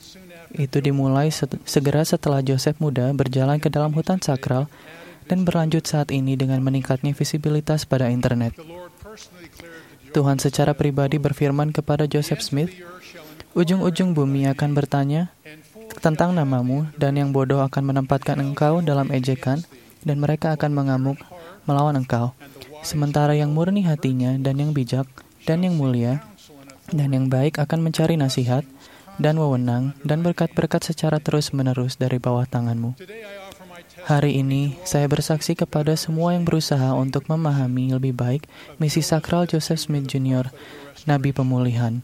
Itu dimulai segera setelah Joseph muda berjalan ke dalam hutan sakral dan berlanjut saat ini dengan meningkatnya visibilitas pada internet. Tuhan secara pribadi berfirman kepada Joseph Smith, "Ujung-ujung bumi akan bertanya tentang namamu, dan yang bodoh akan menempatkan engkau dalam ejekan, dan mereka akan mengamuk melawan engkau. Sementara yang murni hatinya, dan yang bijak, dan yang mulia, dan yang baik akan mencari nasihat, dan wewenang, dan berkat-berkat secara terus-menerus dari bawah tanganmu." Hari ini, saya bersaksi kepada semua yang berusaha untuk memahami lebih baik misi sakral Joseph Smith Jr., Nabi Pemulihan.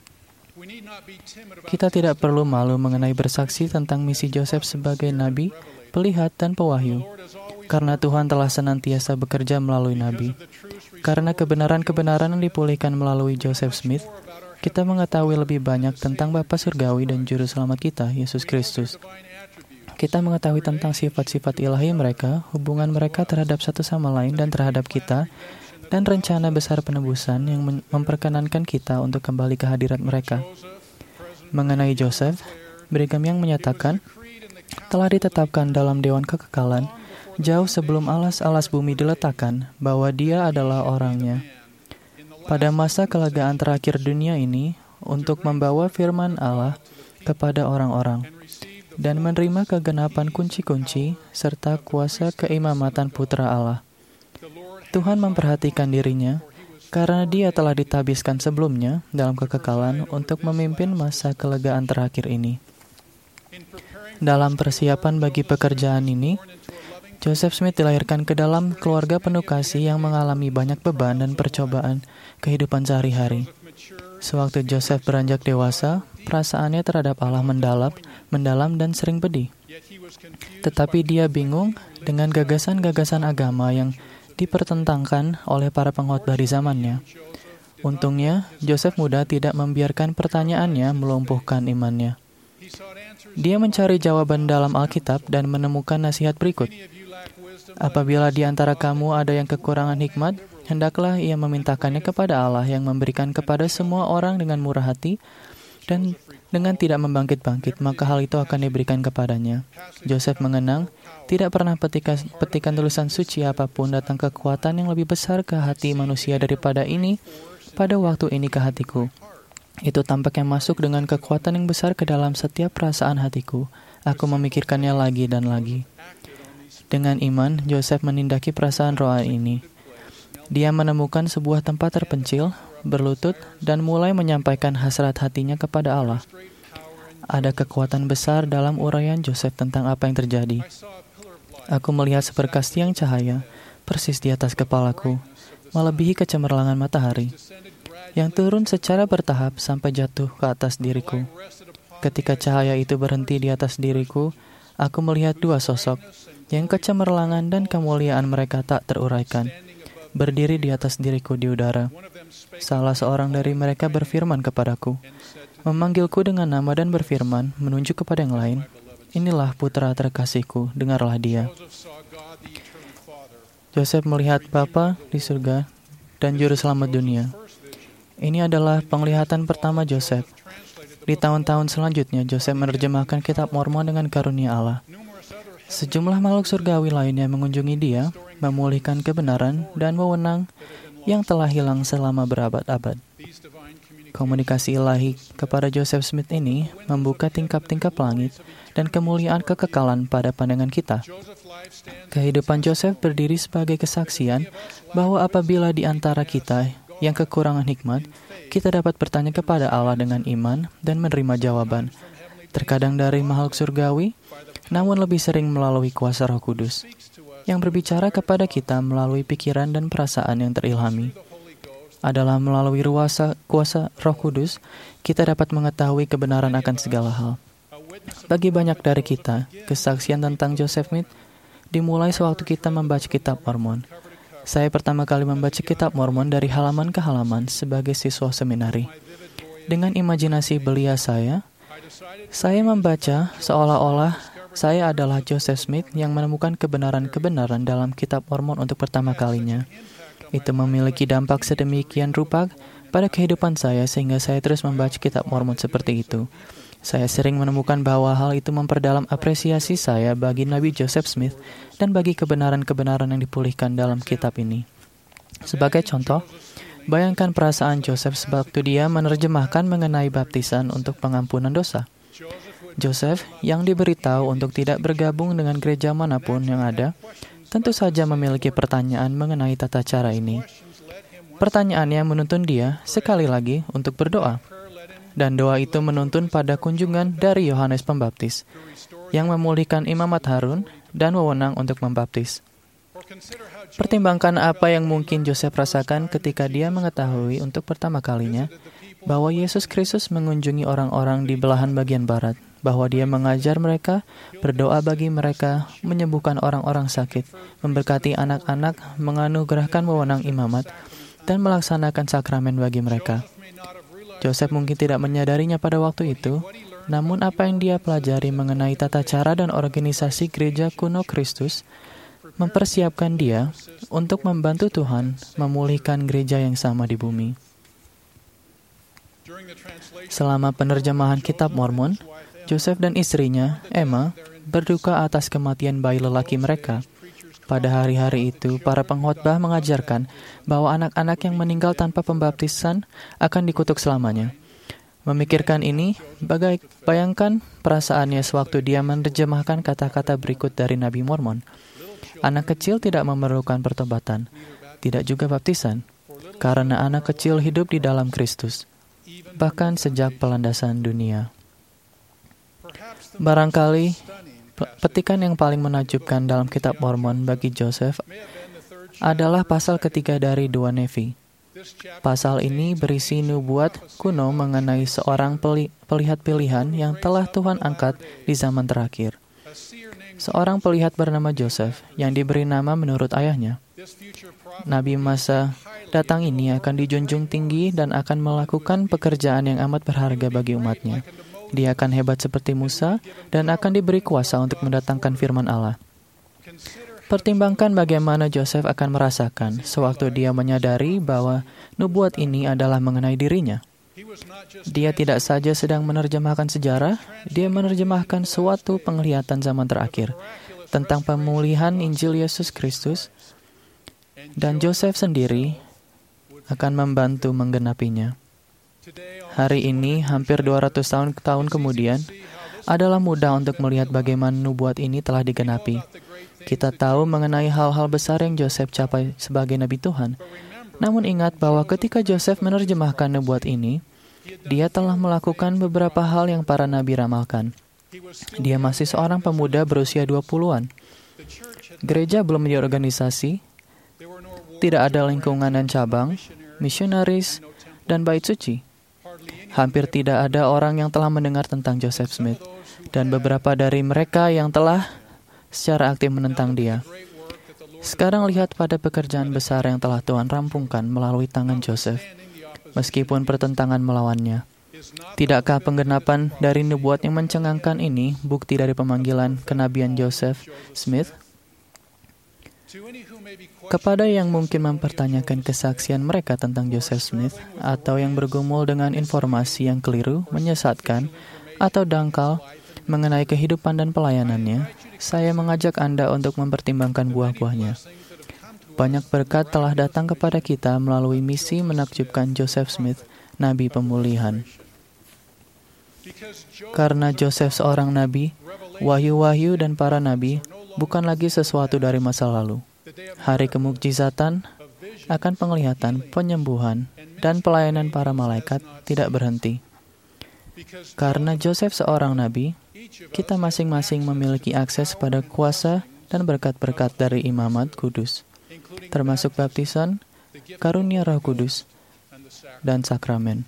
Kita tidak perlu malu mengenai bersaksi tentang misi Joseph sebagai Nabi, Pelihat, dan Pewahyu, karena Tuhan telah senantiasa bekerja melalui Nabi. Karena kebenaran-kebenaran yang dipulihkan melalui Joseph Smith, kita mengetahui lebih banyak tentang Bapa Surgawi dan Juru Selamat kita, Yesus Kristus. Kita mengetahui tentang sifat-sifat ilahi mereka, hubungan mereka terhadap satu sama lain dan terhadap kita, dan rencana besar penebusan yang memperkenankan kita untuk kembali ke hadirat mereka. Mengenai Joseph, Brigham Young menyatakan, telah ditetapkan dalam Dewan Kekekalan, jauh sebelum alas-alas bumi diletakkan, bahwa dia adalah orangnya. Pada masa kelegaan terakhir dunia ini, untuk membawa firman Allah kepada orang-orang, dan menerima kegenapan kunci-kunci, serta kuasa keimamatan Putra Allah. Tuhan memperhatikan dirinya, karena dia telah ditabiskan sebelumnya dalam kekekalan untuk memimpin masa kelegaan terakhir ini. Dalam persiapan bagi pekerjaan ini, Joseph Smith dilahirkan ke dalam keluarga penuh kasih yang mengalami banyak beban dan percobaan kehidupan sehari-hari. Sewaktu Joseph beranjak dewasa, perasaannya terhadap Allah mendalam dan sering pedih. Tetapi dia bingung dengan gagasan-gagasan agama yang dipertentangkan oleh para pengkhotbah di zamannya. Untungnya, Joseph muda tidak membiarkan pertanyaannya melumpuhkan imannya. Dia mencari jawaban dalam Alkitab dan menemukan nasihat berikut. Apabila di antara kamu ada yang kekurangan hikmat, hendaklah ia memintakannya kepada Allah yang memberikan kepada semua orang dengan murah hati dan dengan tidak membangkit-bangkit, maka hal itu akan diberikan kepadanya. Joseph mengenang, tidak pernah petikan tulisan suci apapun datang kekuatan yang lebih besar ke hati manusia daripada ini, pada waktu ini ke hatiku. Itu tampaknya masuk dengan kekuatan yang besar ke dalam setiap perasaan hatiku. Aku memikirkannya lagi dan lagi. Dengan iman, Joseph menindaki perasaan rohani ini. Dia menemukan sebuah tempat terpencil, berlutut, dan mulai menyampaikan hasrat hatinya kepada Allah. Ada kekuatan besar dalam uraian Joseph tentang apa yang terjadi. Aku melihat seberkas tiang cahaya, persis di atas kepalaku, melebihi kecemerlangan matahari, yang turun secara bertahap sampai jatuh ke atas diriku. Ketika cahaya itu berhenti di atas diriku, aku melihat dua sosok, yang kecemerlangan dan kemuliaan mereka tak teruraikan, berdiri di atas diriku di udara. Salah seorang dari mereka berfirman kepadaku, memanggilku dengan nama dan berfirman, menunjuk kepada yang lain, inilah putra terkasihku, dengarlah dia. Joseph melihat Bapa di surga dan Juru Selamat dunia. Ini adalah penglihatan pertama Joseph. Di tahun-tahun selanjutnya, Joseph menerjemahkan kitab Mormon dengan karunia Allah. Sejumlah makhluk surgawi lainnya mengunjungi dia, memulihkan kebenaran dan wewenang yang telah hilang selama berabad-abad. Komunikasi ilahi kepada Joseph Smith ini membuka tingkap-tingkap langit dan kemuliaan kekekalan pada pandangan kita. Kehidupan Joseph berdiri sebagai kesaksian bahwa apabila di antara kita yang kekurangan hikmat, kita dapat bertanya kepada Allah dengan iman dan menerima jawaban, terkadang dari makhluk surgawi, namun lebih sering melalui kuasa Roh Kudus, yang berbicara kepada kita melalui pikiran dan perasaan yang terilhami. Adalah melalui kuasa Roh Kudus, kita dapat mengetahui kebenaran akan segala hal. Bagi banyak dari kita, kesaksian tentang Joseph Smith dimulai sewaktu kita membaca kitab Mormon. Saya pertama kali membaca kitab Mormon dari halaman ke halaman sebagai siswa seminari. Dengan imajinasi belia saya membaca seolah-olah saya adalah Joseph Smith yang menemukan kebenaran-kebenaran dalam kitab Mormon untuk pertama kalinya. Itu memiliki dampak sedemikian rupa pada kehidupan saya sehingga saya terus membaca kitab Mormon seperti itu. Saya sering menemukan bahwa hal itu memperdalam apresiasi saya bagi Nabi Joseph Smith dan bagi kebenaran-kebenaran yang dipulihkan dalam kitab ini. Sebagai contoh, bayangkan perasaan Joseph sewaktu dia menerjemahkan mengenai baptisan untuk pengampunan dosa. Joseph, yang diberitahu untuk tidak bergabung dengan gereja manapun yang ada, tentu saja memiliki pertanyaan mengenai tata cara ini. Pertanyaannya menuntun dia, sekali lagi, untuk berdoa. Dan doa itu menuntun pada kunjungan dari Yohanes Pembaptis, yang memulihkan imamat Harun dan wewenang untuk membaptis. Pertimbangkan apa yang mungkin Joseph rasakan ketika dia mengetahui untuk pertama kalinya bahwa Yesus Kristus mengunjungi orang-orang di belahan bagian barat, bahwa dia mengajar mereka, berdoa bagi mereka, menyembuhkan orang-orang sakit, memberkati anak-anak, menganugerahkan wewenang imamat, dan melaksanakan sakramen bagi mereka. Joseph mungkin tidak menyadarinya pada waktu itu, namun apa yang dia pelajari mengenai tata cara dan organisasi gereja kuno Kristus mempersiapkan dia untuk membantu Tuhan memulihkan gereja yang sama di bumi. Selama penerjemahan Kitab Mormon, Joseph dan istrinya, Emma, berduka atas kematian bayi lelaki mereka. Pada hari-hari itu, para pengkhotbah mengajarkan bahwa anak-anak yang meninggal tanpa pembaptisan akan dikutuk selamanya. Memikirkan ini, bayangkan perasaannya sewaktu dia menerjemahkan kata-kata berikut dari Nabi Mormon. Anak kecil tidak memerlukan pertobatan, tidak juga baptisan, karena anak kecil hidup di dalam Kristus, bahkan sejak pelandasan dunia. Barangkali petikan yang paling menakjubkan dalam Kitab Mormon bagi Joseph adalah pasal ketiga dari 2 Nefi. Pasal ini berisi nubuat kuno mengenai seorang pelihat pilihan yang telah Tuhan angkat di zaman terakhir. Seorang pelihat bernama Joseph yang diberi nama menurut ayahnya. Nabi masa datang ini akan dijunjung tinggi dan akan melakukan pekerjaan yang amat berharga bagi umatnya. Dia akan hebat seperti Musa dan akan diberi kuasa untuk mendatangkan firman Allah. Pertimbangkan bagaimana Joseph akan merasakan sewaktu dia menyadari bahwa nubuat ini adalah mengenai dirinya. Dia tidak saja sedang menerjemahkan sejarah, dia menerjemahkan suatu penglihatan zaman terakhir tentang pemulihan Injil Yesus Kristus, dan Joseph sendiri akan membantu menggenapinya. Hari ini, hampir 200 tahun kemudian, adalah mudah untuk melihat bagaimana nubuat ini telah digenapi. Kita tahu mengenai hal-hal besar yang Joseph capai sebagai Nabi Tuhan. Namun ingat bahwa ketika Joseph menerjemahkan nubuat ini, dia telah melakukan beberapa hal yang para nabi ramalkan. Dia masih seorang pemuda berusia 20-an. Gereja belum diorganisasi, tidak ada lingkungan dan cabang, misionaris, dan bait suci. Hampir tidak ada orang yang telah mendengar tentang Joseph Smith, dan beberapa dari mereka yang telah secara aktif menentang dia. Sekarang lihat pada pekerjaan besar yang telah Tuhan rampungkan melalui tangan Joseph, meskipun pertentangan melawannya. Tidakkah penggenapan dari nubuat yang mencengangkan ini bukti dari pemanggilan kenabian Joseph Smith? Kepada yang mungkin mempertanyakan kesaksian mereka tentang Joseph Smith atau yang bergumul dengan informasi yang keliru, menyesatkan, atau dangkal mengenai kehidupan dan pelayanannya, saya mengajak Anda untuk mempertimbangkan buah-buahnya. Banyak berkat telah datang kepada kita melalui misi menakjubkan Joseph Smith, Nabi Pemulihan. Karena Joseph seorang nabi, wahyu-wahyu dan para nabi bukan lagi sesuatu dari masa lalu. Hari kemukjizatan akan penglihatan, penyembuhan, dan pelayanan para malaikat tidak berhenti. Karena Joseph seorang nabi, kita masing-masing memiliki akses pada kuasa dan berkat-berkat dari imamat kudus, termasuk baptisan, karunia Roh Kudus, dan sakramen.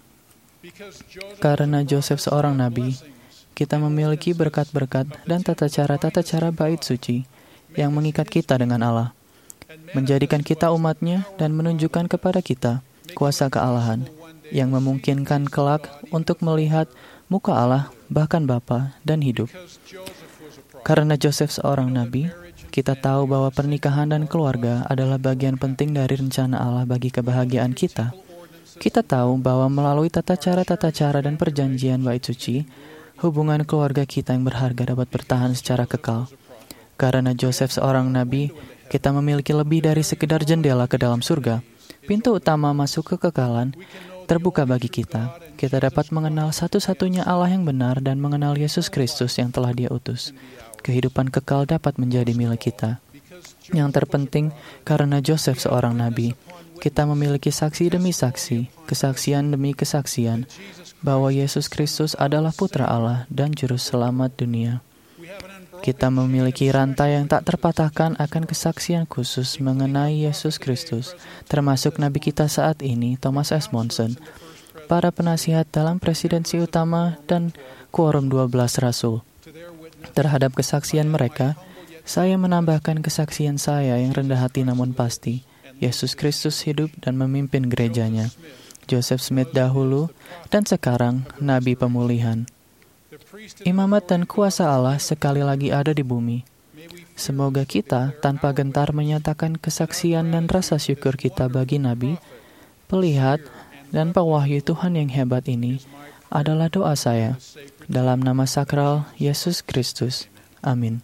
Karena Joseph seorang nabi, kita memiliki berkat-berkat dan tata cara bait suci yang mengikat kita dengan Allah, menjadikan kita umatnya dan menunjukkan kepada kita kuasa kealahan yang memungkinkan kelak untuk melihat muka Allah, bahkan Bapa, dan hidup. Karena Joseph seorang nabi, kita tahu bahwa pernikahan dan keluarga adalah bagian penting dari rencana Allah bagi kebahagiaan kita. Kita tahu bahwa melalui tata cara dan perjanjian bait suci, hubungan keluarga kita yang berharga dapat bertahan secara kekal. Karena Joseph seorang nabi, kita memiliki lebih dari sekedar jendela ke dalam surga. Pintu utama masuk kekekalan terbuka bagi kita. Kita dapat mengenal satu-satunya Allah yang benar dan mengenal Yesus Kristus yang telah Dia utus. Kehidupan kekal dapat menjadi milik kita. Yang terpenting, karena Joseph seorang nabi, kita memiliki saksi demi saksi, kesaksian demi kesaksian, bahwa Yesus Kristus adalah Putra Allah dan Juru Selamat dunia. Kita memiliki rantai yang tak terpatahkan akan kesaksian khusus mengenai Yesus Kristus, termasuk Nabi kita saat ini, Thomas S. Monson, para penasihat dalam presidensi utama, dan Quorum 12 Rasul. Terhadap kesaksian mereka, saya menambahkan kesaksian saya yang rendah hati namun pasti. Yesus Kristus hidup dan memimpin gerejanya. Joseph Smith dahulu dan sekarang Nabi Pemulihan. Imamat dan kuasa Allah sekali lagi ada di bumi. Semoga kita tanpa gentar menyatakan kesaksian dan rasa syukur kita bagi Nabi, pelihat, dan pewahyu Tuhan yang hebat ini adalah doa saya. Dalam nama sakral Yesus Kristus. Amin.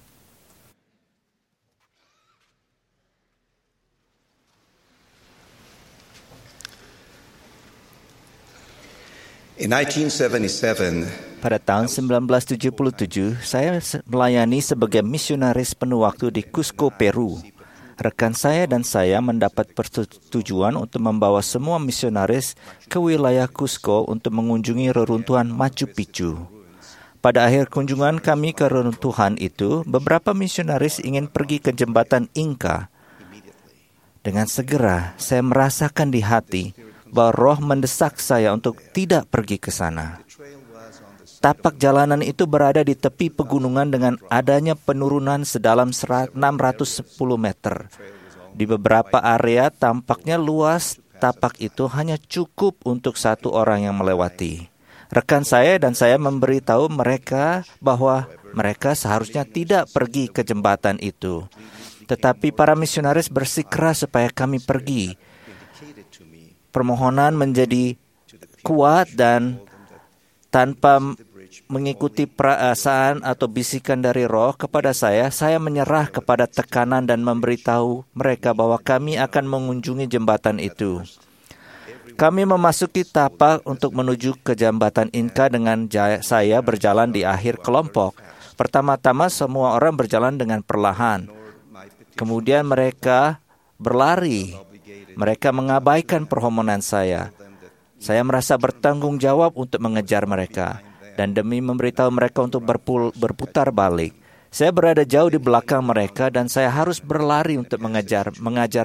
In 1977, Pada tahun 1977, saya melayani sebagai misionaris penuh waktu di Cusco, Peru. Rekan saya dan saya mendapat persetujuan untuk membawa semua misionaris ke wilayah Cusco untuk mengunjungi reruntuhan Machu Picchu. Pada akhir kunjungan kami ke reruntuhan itu, beberapa misionaris ingin pergi ke jembatan Inca. Dengan segera, saya merasakan di hati bahwa roh mendesak saya untuk tidak pergi ke sana. Tapak jalanan itu berada di tepi pegunungan dengan adanya penurunan sedalam 610 meter. Di beberapa area tampaknya luas, tapak itu hanya cukup untuk satu orang yang melewati. Rekan saya dan saya memberitahu mereka bahwa mereka seharusnya tidak pergi ke jembatan itu. Tetapi para misionaris bersikeras supaya kami pergi. Permohonan menjadi kuat dan tanpa mengikuti perasaan atau bisikan dari roh kepada saya menyerah kepada tekanan dan memberitahu mereka bahwa kami akan mengunjungi jembatan itu. Kami memasuki tapak untuk menuju ke jembatan Inca dengan saya berjalan di akhir kelompok. Pertama-tama semua orang berjalan dengan perlahan. Kemudian mereka berlari. Mereka mengabaikan permohonan saya. Saya merasa bertanggung jawab untuk mengejar mereka. Dan demi memberitahu mereka untuk berputar balik. Saya berada jauh di belakang mereka dan saya harus berlari untuk mengejar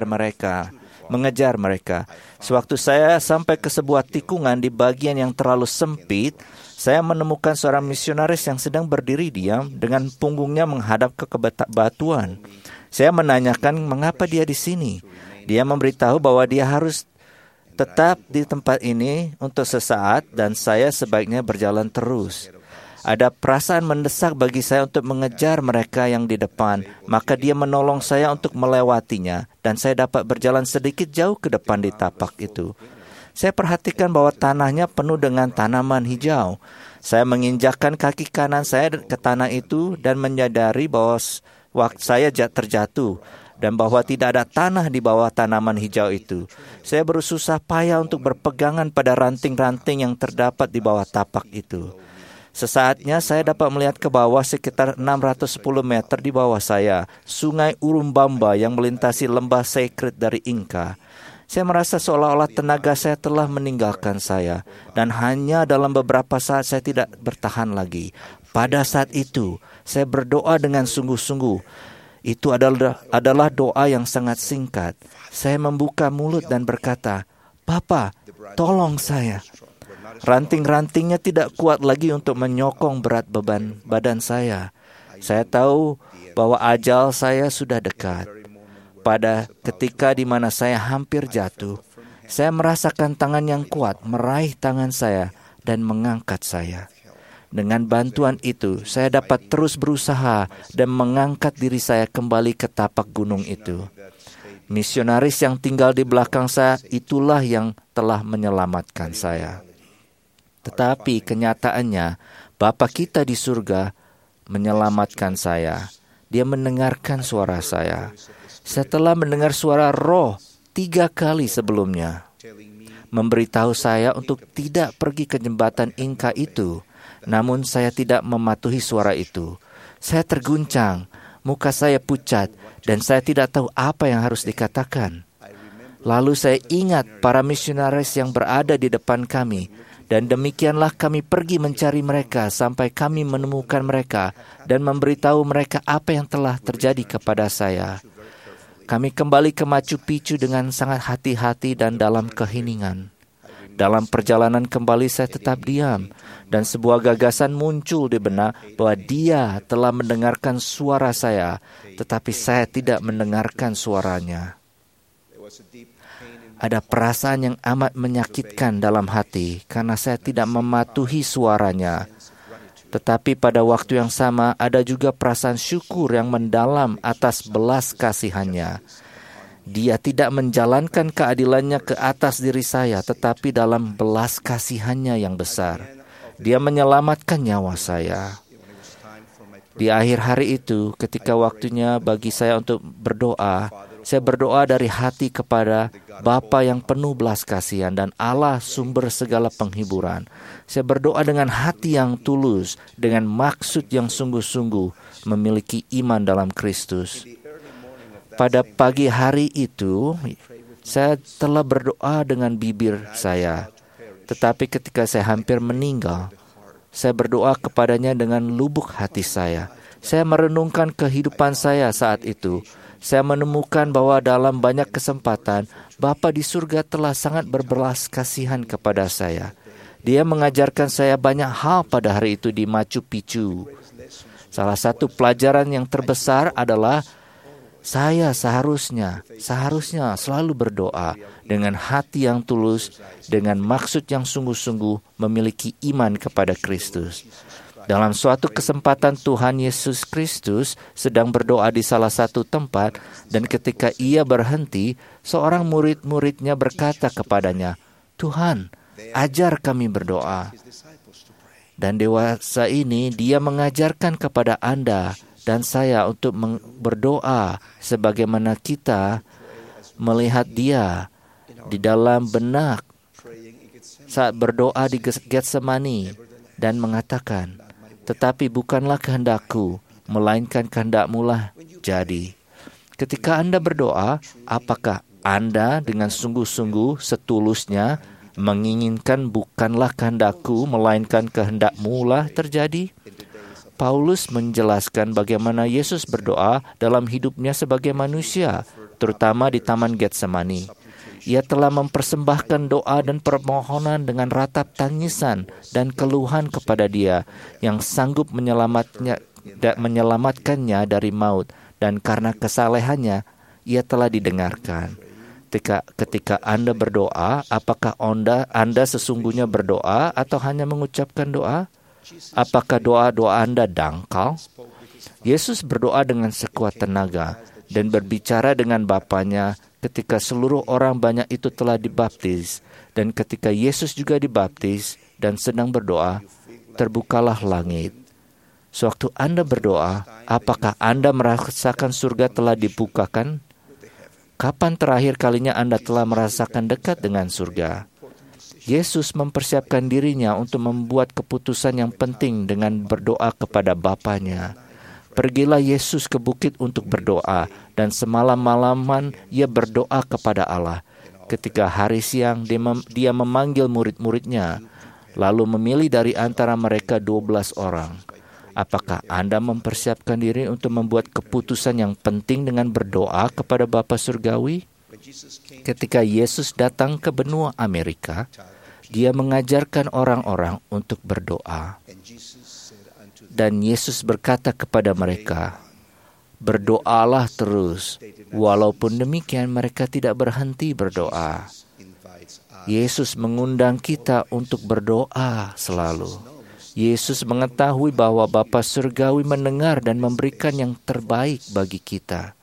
mereka. Sewaktu saya sampai ke sebuah tikungan di bagian yang terlalu sempit, saya menemukan seorang misionaris yang sedang berdiri diam dengan punggungnya menghadap ke batuan. Saya menanyakan mengapa dia di sini. Dia memberitahu bahwa dia harus tetap di tempat ini untuk sesaat dan saya sebaiknya berjalan terus. Ada perasaan mendesak bagi saya untuk mengejar mereka yang di depan, maka dia menolong saya untuk melewatinya dan saya dapat berjalan sedikit jauh ke depan di tapak itu. Saya perhatikan bahwa tanahnya penuh dengan tanaman hijau. Saya menginjakkan kaki kanan saya ke tanah itu dan menyadari bahwa waktu saya terjatuh dan bahwa tidak ada tanah di bawah tanaman hijau itu. Saya bersusah payah untuk berpegangan pada ranting-ranting yang terdapat di bawah tapak itu. Sesaatnya saya dapat melihat ke bawah sekitar 610 meter di bawah saya, sungai Urubamba yang melintasi lembah Sacred dari Inca. Saya merasa seolah-olah tenaga saya telah meninggalkan saya, dan hanya dalam beberapa saat saya tidak bertahan lagi. Pada saat itu, saya berdoa dengan sungguh-sungguh. Itu adalah doa yang sangat singkat. Saya membuka mulut dan berkata, "Papa, tolong saya." Ranting-rantingnya tidak kuat lagi untuk menyokong berat beban badan saya. Saya tahu bahwa ajal saya sudah dekat. Pada ketika di mana saya hampir jatuh, saya merasakan tangan yang kuat meraih tangan saya dan mengangkat saya. Dengan bantuan itu, saya dapat terus berusaha dan mengangkat diri saya kembali ke tapak gunung itu. Misionaris yang tinggal di belakang saya itulah yang telah menyelamatkan saya. Tetapi kenyataannya, Bapa kita di surga menyelamatkan saya. Dia mendengarkan suara saya. Saya telah mendengar suara Roh 3 kali sebelumnya, memberitahu saya untuk tidak pergi ke jembatan Inca itu. Namun saya tidak mematuhi suara itu. Saya terguncang, muka saya pucat, dan saya tidak tahu apa yang harus dikatakan. Lalu saya ingat para misionaris yang berada di depan kami, dan demikianlah kami pergi mencari mereka sampai kami menemukan mereka dan memberitahu mereka apa yang telah terjadi kepada saya. Kami kembali ke Machu Picchu dengan sangat hati-hati dan dalam keheningan. Dalam perjalanan kembali saya tetap diam dan sebuah gagasan muncul di benak bahwa dia telah mendengarkan suara saya, tetapi saya tidak mendengarkan suaranya. Ada perasaan yang amat menyakitkan dalam hati karena saya tidak mematuhi suaranya. Tetapi pada waktu yang sama ada juga perasaan syukur yang mendalam atas belas kasihannya. Dia tidak menjalankan keadilannya ke atas diri saya, tetapi dalam belas kasihannya yang besar, Dia menyelamatkan nyawa saya. Di akhir hari itu, ketika waktunya bagi saya untuk berdoa, saya berdoa dari hati kepada Bapa yang penuh belas kasihan dan Allah sumber segala penghiburan. Saya berdoa dengan hati yang tulus, dengan maksud yang sungguh-sungguh memiliki iman dalam Kristus. Pada pagi hari itu, saya telah berdoa dengan bibir saya. Tetapi ketika saya hampir meninggal, saya berdoa kepadanya dengan lubuk hati saya. Saya merenungkan kehidupan saya saat itu. Saya menemukan bahwa dalam banyak kesempatan, Bapa di surga telah sangat berbelas kasihan kepada saya. Dia mengajarkan saya banyak hal pada hari itu di Machu Picchu. Salah satu pelajaran yang terbesar adalah saya seharusnya selalu berdoa dengan hati yang tulus, dengan maksud yang sungguh-sungguh memiliki iman kepada Kristus. Dalam suatu kesempatan Tuhan Yesus Kristus sedang berdoa di salah satu tempat, dan ketika Ia berhenti, seorang murid-muridnya berkata kepadanya, "Tuhan, ajar kami berdoa." Dan dewasa ini Dia mengajarkan kepada Anda dan saya untuk berdoa sebagaimana kita melihat Dia di dalam benak saat berdoa di Getsemani dan mengatakan, "Tetapi bukanlah kehendakku, melainkan kehendak-Mu-lah jadi." Ketika Anda berdoa, apakah Anda dengan sungguh-sungguh setulusnya menginginkan bukanlah kehendakku, melainkan kehendak-Mu-lah terjadi? Paulus menjelaskan bagaimana Yesus berdoa dalam hidupnya sebagai manusia, terutama di Taman Getsemani. Ia telah mempersembahkan doa dan permohonan dengan ratap tangisan dan keluhan kepada Dia yang sanggup menyelamatkannya dari maut, dan karena kesalehannya, Ia telah didengarkan. Ketika Anda berdoa, apakah Anda sesungguhnya berdoa atau hanya mengucapkan doa? Apakah doa-doa Anda dangkal? Yesus berdoa dengan sekuat tenaga dan berbicara dengan Bapanya ketika seluruh orang banyak itu telah dibaptis. Dan ketika Yesus juga dibaptis dan sedang berdoa, terbukalah langit. Sewaktu Anda berdoa, apakah Anda merasakan surga telah dibukakan? Kapan terakhir kalinya Anda telah merasakan dekat dengan surga? Yesus mempersiapkan dirinya untuk membuat keputusan yang penting dengan berdoa kepada Bapanya. Pergilah Yesus ke bukit untuk berdoa, dan semalam-malaman Ia berdoa kepada Allah. Ketika hari siang, Dia memanggil murid-muridnya, lalu memilih dari antara mereka 12 orang. Apakah Anda mempersiapkan diri untuk membuat keputusan yang penting dengan berdoa kepada Bapa Surgawi? Ketika Yesus datang ke benua Amerika, Dia mengajarkan orang-orang untuk berdoa. Dan Yesus berkata kepada mereka, "Berdoalah terus." Walaupun demikian, mereka tidak berhenti berdoa. Yesus mengundang kita untuk berdoa selalu. Yesus mengetahui bahwa Bapa Surgawi mendengar dan memberikan yang terbaik bagi kita.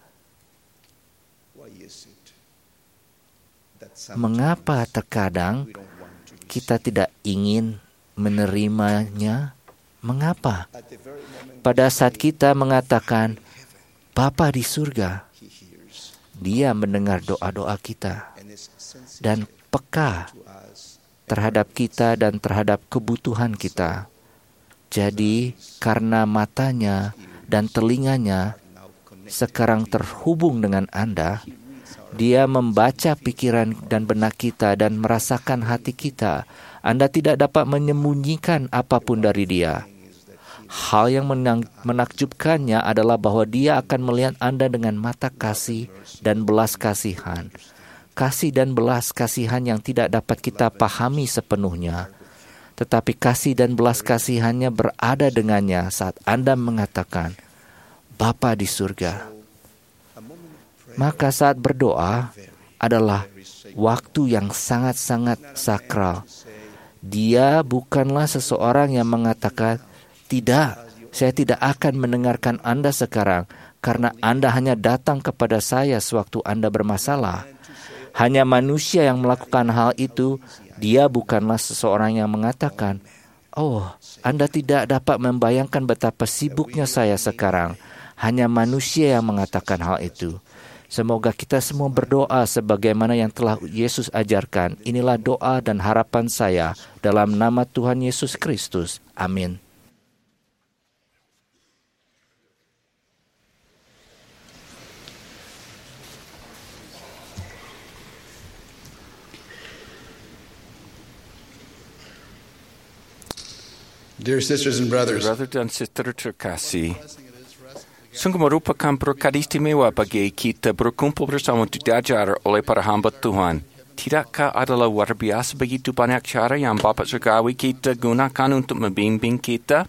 Mengapa terkadang kita tidak ingin menerimanya? Mengapa? Pada saat kita mengatakan, "Bapa di surga," Dia mendengar doa-doa kita dan peka terhadap kita dan terhadap kebutuhan kita. Jadi, karena matanya dan telinganya sekarang terhubung dengan Anda, Dia membaca pikiran dan benak kita dan merasakan hati kita. Anda tidak dapat menyembunyikan apapun dari Dia. Hal yang menakjubkannya adalah bahwa Dia akan melihat Anda dengan mata kasih dan belas kasihan. Kasih dan belas kasihan yang tidak dapat kita pahami sepenuhnya. Tetapi kasih dan belas kasihannya berada dengannya saat Anda mengatakan, "Bapa di surga." Maka saat berdoa adalah waktu yang sangat-sangat sakral. Dia bukanlah seseorang yang mengatakan, "Tidak, saya tidak akan mendengarkan Anda sekarang, karena Anda hanya datang kepada saya sewaktu Anda bermasalah. Hanya manusia yang melakukan hal itu. Dia bukanlah seseorang yang mengatakan, "Oh, Anda tidak dapat membayangkan betapa sibuknya saya sekarang." Hanya manusia yang mengatakan hal itu. Semoga kita semua berdoa sebagaimana yang telah Yesus ajarkan. Inilah doa dan harapan saya dalam nama Tuhan Yesus Kristus. Amin. Dear sisters and brothers, Brother dan sister terkasih, sungguh merupakan berkat istimewa bagi kita berkumpul bersama untuk diajar oleh para hamba Tuhan. Tidakkah adalah luar biasa begitu banyak cara yang Bapa Surgawi kita gunakan untuk membimbing kita?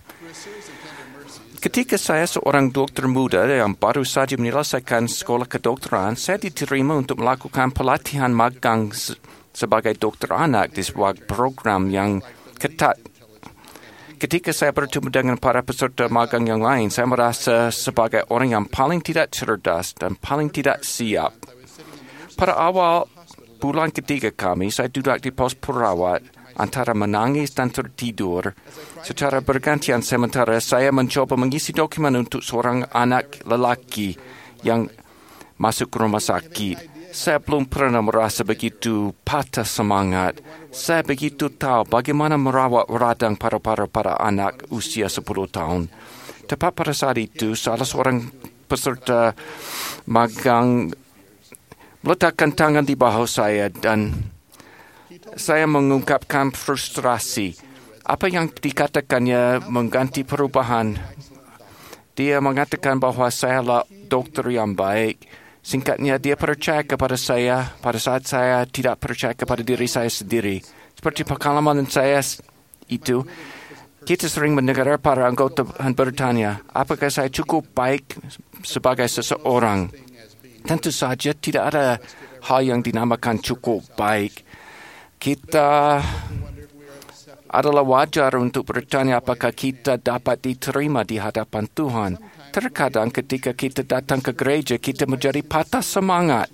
Ketika saya seorang dokter muda yang baru saja menyelesaikan sekolah kedokteran, saya diterima untuk melakukan pelatihan magang sebagai dokter anak di sebuah program yang ketat. Ketika saya bertemu dengan para peserta magang yang lain, saya merasa sebagai orang yang paling tidak cerdas dan paling tidak siap. Pada awal bulan ketiga kami, saya duduk di pos perawat antara menangis dan tertidur. Secara bergantian sementara saya mencoba mengisi dokumen untuk seorang anak lelaki yang masuk ke rumah sakit. Saya belum pernah merasa begitu patah semangat. Saya begitu tahu bagaimana merawat radang paru-paru pada anak usia 10 tahun. Tepat pada saat itu, salah seorang peserta magang meletakkan tangan di bahu saya dan saya mengungkapkan frustrasi. Apa yang dikatakannya mengganti perubahan. Dia mengatakan bahawa saya adalah dokter yang baik. Singkatnya, dia percaya kepada saya pada saat saya tidak percaya kepada diri saya sendiri. Seperti pengalaman saya itu, kita sering mendengar para anggota bertanya, apakah saya cukup baik sebagai seseorang? Tentu saja tidak ada hal yang dinamakan cukup baik. Kita adalah wajar untuk bertanya apakah kita dapat diterima di hadapan Tuhan. Terkadang ketika kita datang ke gereja, kita menjadi patah semangat.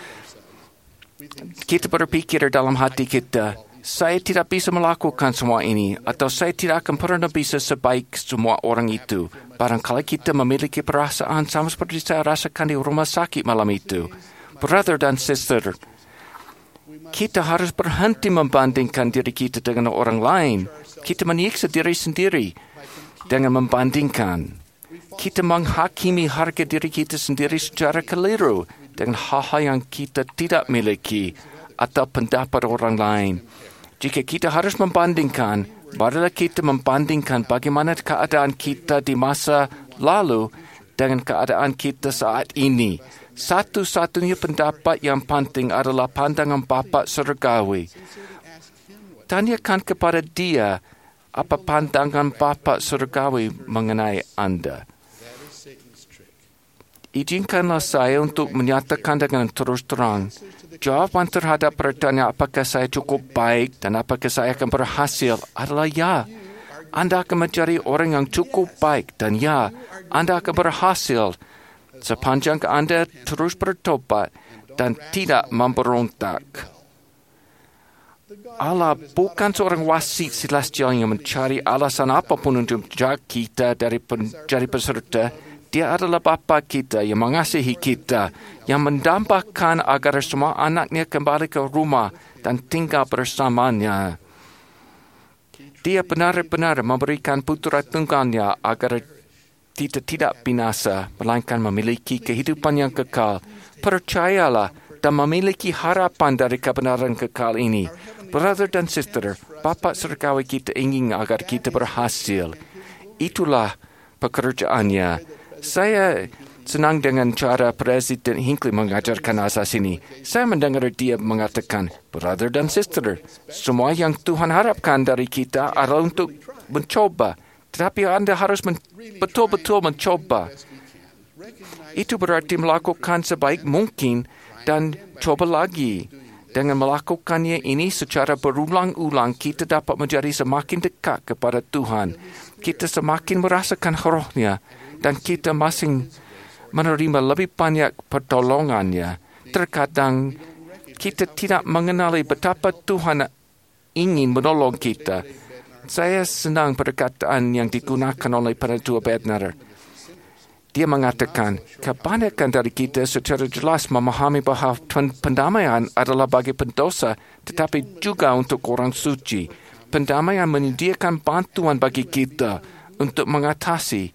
Kita berpikir dalam hati kita, saya tidak bisa melakukan semua ini, atau saya tidak akan pernah bisa sebaik semua orang itu. Barangkali kita memiliki perasaan sama seperti saya rasakan di rumah sakit malam itu. Brother dan sister, kita harus berhenti membandingkan diri kita dengan orang lain. Kita menyiksa diri sendiri dengan membandingkan. Kita menghakimi harga diri kita sendiri secara keliru dengan hal-hal yang kita tidak miliki atau pendapat orang lain. Jika kita harus membandingkan, marilah kita membandingkan bagaimana keadaan kita di masa lalu dengan keadaan kita saat ini. Satu-satunya pendapat yang penting adalah pandangan Bapa Surgawi. Tanyakan kepada Dia apa pandangan Bapa Surgawi mengenai Anda. Izinkanlah saya untuk menyatakan dengan terus terang. Jawaban terhadap pertanyaan apakah saya cukup baik dan apakah saya akan berhasil adalah ya. Anda akan menjadi orang yang cukup baik dan ya, Anda akan berhasil sepanjang Anda terus bertobat dan tidak memberontak. Allah bukan seorang wasit celestial yang mencari alasan apapun untuk menjaga kita dari peserta. Dia adalah Bapa kita yang mengasihi kita, yang mendambakan agar semua anaknya kembali ke rumah dan tinggal bersamanya. Dia benar-benar memberikan putra tunggalnya agar kita tidak binasa, melainkan memiliki kehidupan yang kekal. Percayalah dan memiliki harapan dari kebenaran kekal ini. Brother dan sister, Bapa Surgawi kita ingin agar kita berhasil. Itulah pekerjaannya. Saya senang dengan cara Presiden Hinckley mengajarkan asas ini. Saya mendengar dia mengatakan, brother dan sister, semua yang Tuhan harapkan dari kita adalah untuk mencoba. Tetapi Anda harus betul-betul mencoba. Itu berarti melakukan sebaik mungkin dan coba lagi. Dengan melakukannya ini secara berulang-ulang, kita dapat menjadi semakin dekat kepada Tuhan. Kita semakin merasakan rohnya dan kita menerima lebih banyak pertolongannya. Terkadang kita tidak mengenali betapa Tuhan ingin menolong kita. Saya senang perkataan yang digunakan oleh Penatua Bednar. Dia mengatakan, kebanyakan dari kita secara jelas memahami bahawa pendamaian adalah bagi pendosa, tetapi juga untuk orang suci. Pendamaian menyediakan bantuan bagi kita untuk mengatasi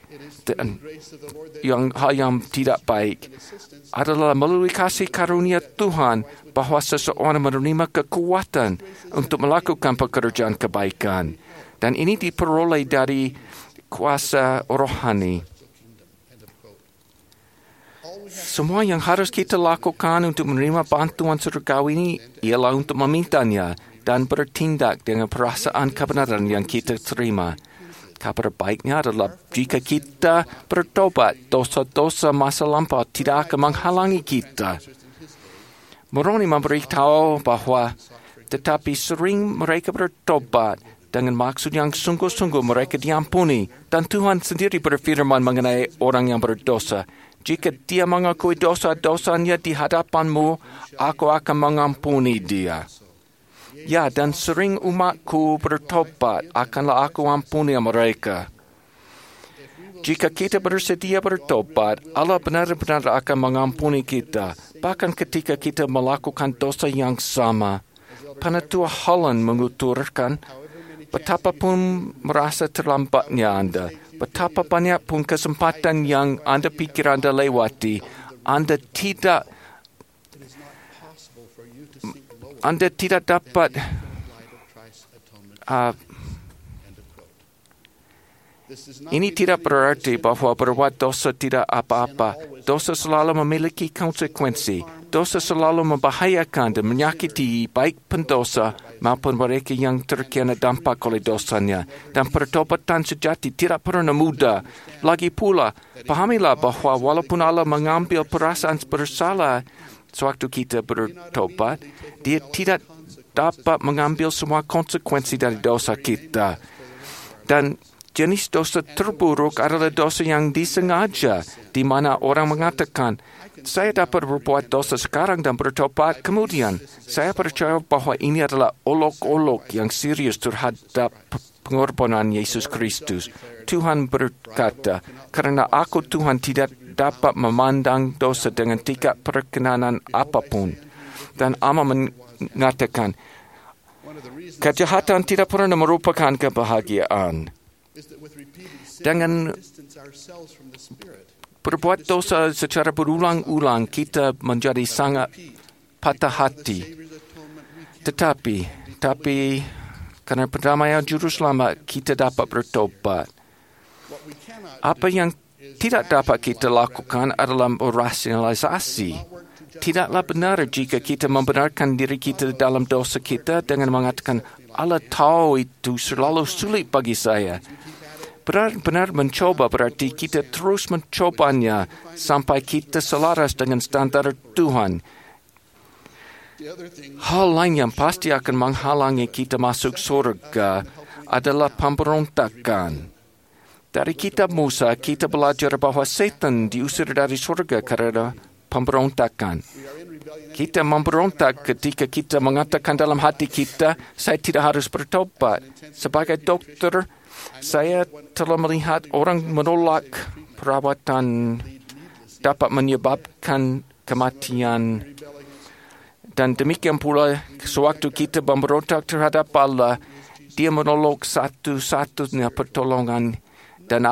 hal yang tidak baik. Adalah melalui kasih karunia Tuhan bahawa seseorang menerima kekuatan untuk melakukan pekerjaan kebaikan. Dan ini diperoleh dari kuasa rohani. Semua yang harus kita lakukan untuk menerima bantuan surgawi ini ialah untuk memintanya dan bertindak dengan perasaan kebenaran yang kita terima. Kabar baiknya adalah jika kita bertobat, dosa-dosa masa lampau tidak akan menghalangi kita. Moroni memberitahu bahawa tetapi sering mereka bertobat dengan maksud yang sungguh-sungguh mereka diampuni, dan Tuhan sendiri berfirman mengenai orang yang berdosa. Jika dia mengakui dosa-dosanya di hadapanmu, aku akan mengampuni dia. Ya, dan sering umatku bertobat, akanlah aku ampuni mereka. Jika kita bersedia bertobat, Allah benar-benar akan mengampuni kita, bahkan ketika kita melakukan dosa yang sama. Penatua Holland menguturkan, betapapun merasa terlambatnya Anda, betapa banyak pun kesempatan yang Anda pikir Anda lewati, Anda tidak dapat ini tidak berarti bahawa berbuat dosa tidak apa-apa. Dosa selalu memiliki konsekuensi. Dosa selalu membahayakan dan menyakiti baik pendosa maupun mereka yang terkena dampak oleh dosanya. Dan pertobatan sejati tidak pernah mudah. Lagi pula, pahamilah bahawa walaupun Allah mengambil perasaan bersalah sewaktu kita bertobat, Dia tidak dapat mengambil semua konsekuensi dari dosa kita. Dan jenis dosa terburuk adalah dosa yang disengaja, di mana orang mengatakan, saya dapat berbuat dosa sekarang dan bertobat kemudian. Saya percaya bahawa ini adalah olok-olok yang serius terhadap pengorbanan Yesus Kristus. Tuhan berkata, kerana aku Tuhan tidak dapat memandang dosa dengan tingkat perkenanan apapun. Dan Allah mengatakan, kejahatan tidak pernah merupakan kebahagiaan. Dengan berbuat dosa secara berulang-ulang, kita menjadi sangat patah hati. Tetapi kerana perdamaian juru selamat, kita dapat bertobat. Apa yang tidak dapat kita lakukan adalah rasionalisasi. Tidaklah benar jika kita membenarkan diri kita dalam dosa kita dengan mengatakan, Allah tahu itu selalu sulit bagi saya. Benar-benar mencoba berarti kita terus mencobanya sampai kita selaras dengan standar Tuhan. Hal lain yang pasti akan menghalangi kita masuk surga adalah pemberontakan. Dari kitab Musa, kita belajar bahawa setan diusir dari surga karena pemberontakan. Kita memberontak ketika kita mengatakan dalam hati kita, saya tidak harus bertobat. Sebagai dokter, saya telah melihat orang menolak perawatan dapat menyebabkan kematian. Dan demikian pula, sewaktu kita memberontak terhadap Allah, Dia menolak satu-satunya pertolongan dan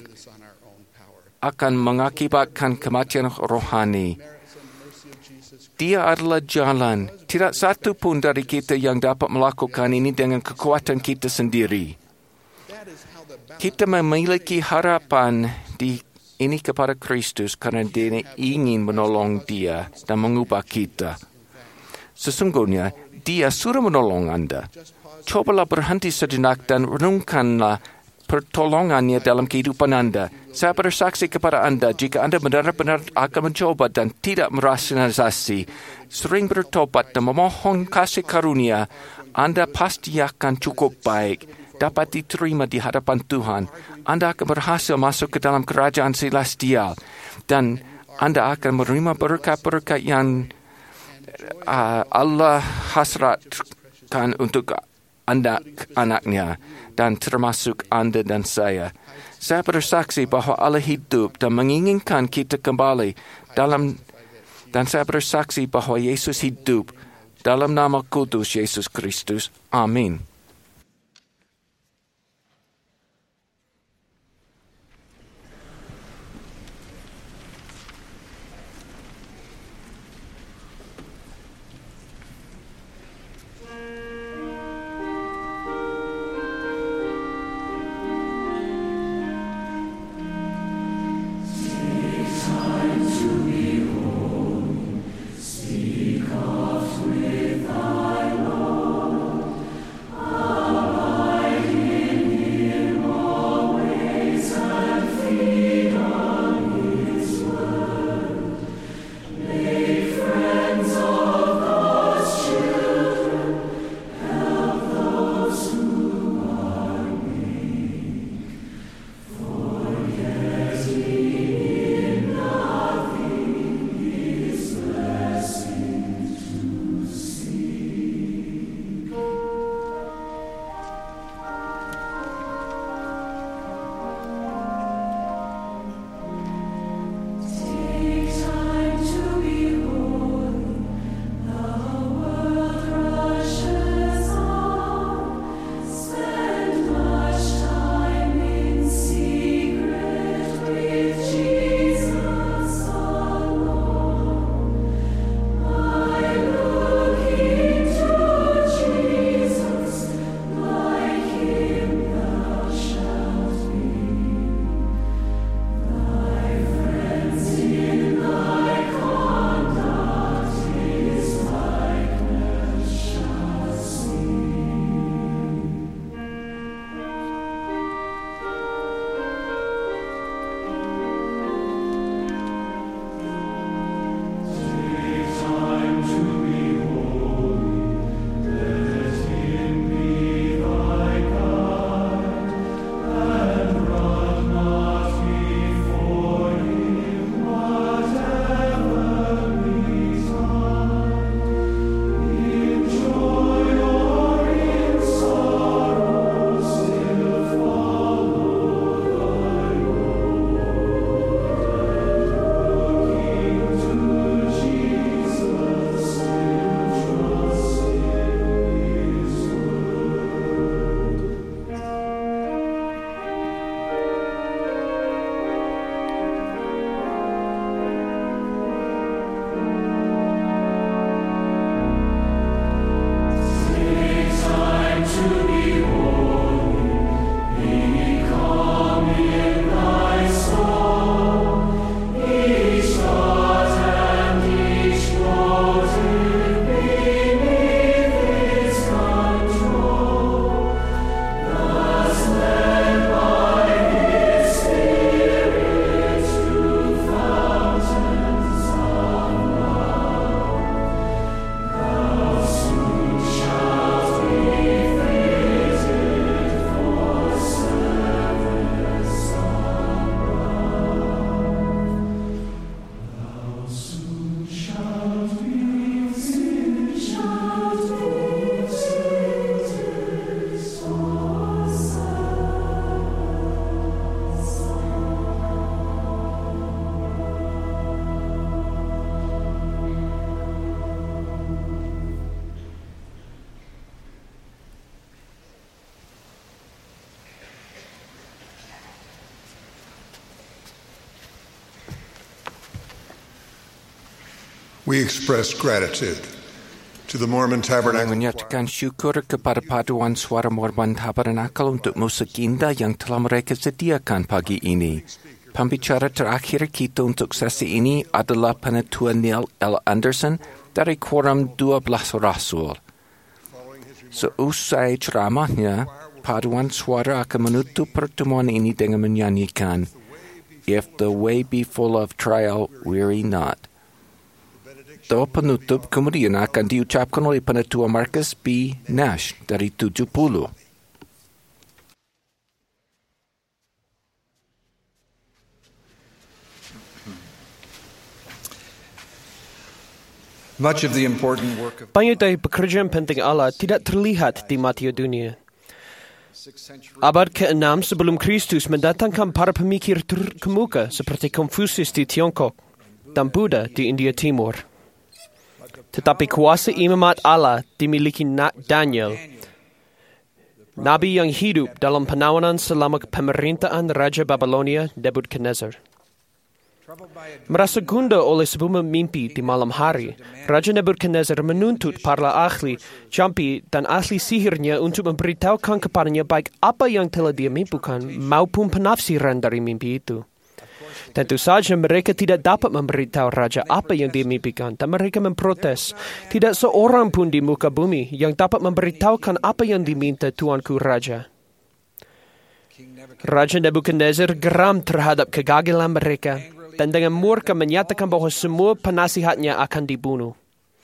akan mengakibatkan kematian rohani. Dia adalah jalan. Tidak satu pun dari kita yang dapat melakukan ini dengan kekuatan kita sendiri. Kita memiliki harapan ini kepada Kristus kerana Dia ingin menolong Dia dan mengubah kita. Sesungguhnya, Dia sudah menolong Anda. Cobalah berhenti sejenak dan renungkanlah pertolongannya dalam kehidupan Anda. Saya bersaksi kepada Anda, jika Anda benar-benar akan mencoba dan tidak merasionalisasi, sering bertobat dan memohon kasih karunia, Anda pasti akan cukup baik, dapat diterima di hadapan Tuhan. Anda akan berhasil masuk ke dalam kerajaan celestial. Dan Anda akan menerima berkat-berkat yang Allah hasratkan untuk anak-anaknya, dan termasuk Anda dan saya. Saya bersaksi bahwa Allah hidup dan menginginkan kita kembali dan saya bersaksi bahwa Yesus hidup dalam nama kudus Yesus Kristus. Amin. We express gratitude to the Mormon Tabernacle Menyatakan syukur kepada paduan suara Mormon Tabernacle untuk musik indah yang telah mereka sediakan pagi ini. Pembicara terakhir kita untuk sesi ini adalah Penatua Neil L. Anderson dari Quorum 12 Rasul. Seusai ceramahnya, paduan suara akan menutup pertemuan ini dengan menyanyikan If the way be full of trial, weary not. Doa penutup kemudian akan diucapkan oleh Penatua Marcus B. Nash dari 70. Much of the important work of Banyak dari pekerjaan penting Allah tidak terlihat di mata dunia. Abad ke-6 sebelum Kristus mendatangkan para pemikir terkemuka seperti Konfusius di Tiongkok dan Buddha di India Timur. Tetapi kuasa imamat Allah dimiliki Daniel, Nabi yang hidup dalam penawanan selama pemerintahan Raja Babilonia Nebukadnezar. Merasa gundah oleh sebuah mimpi di malam hari, Raja Nebukadnezar menuntut para ahli jampi dan ahli sihirnya untuk memberitahukan kepadanya baik apa yang telah dia mimpikan maupun penafsiran dari mimpi itu. Tentu saja mereka tidak dapat memberitahu Raja apa yang dia mimpikan dan mereka memprotes. Tidak seorang pun di muka bumi yang dapat memberitahukan apa yang diminta Tuanku Raja. Raja Nebukadnezar geram terhadap kegagalan mereka dan dengan murka menyatakan bahwa semua penasihatnya akan dibunuh.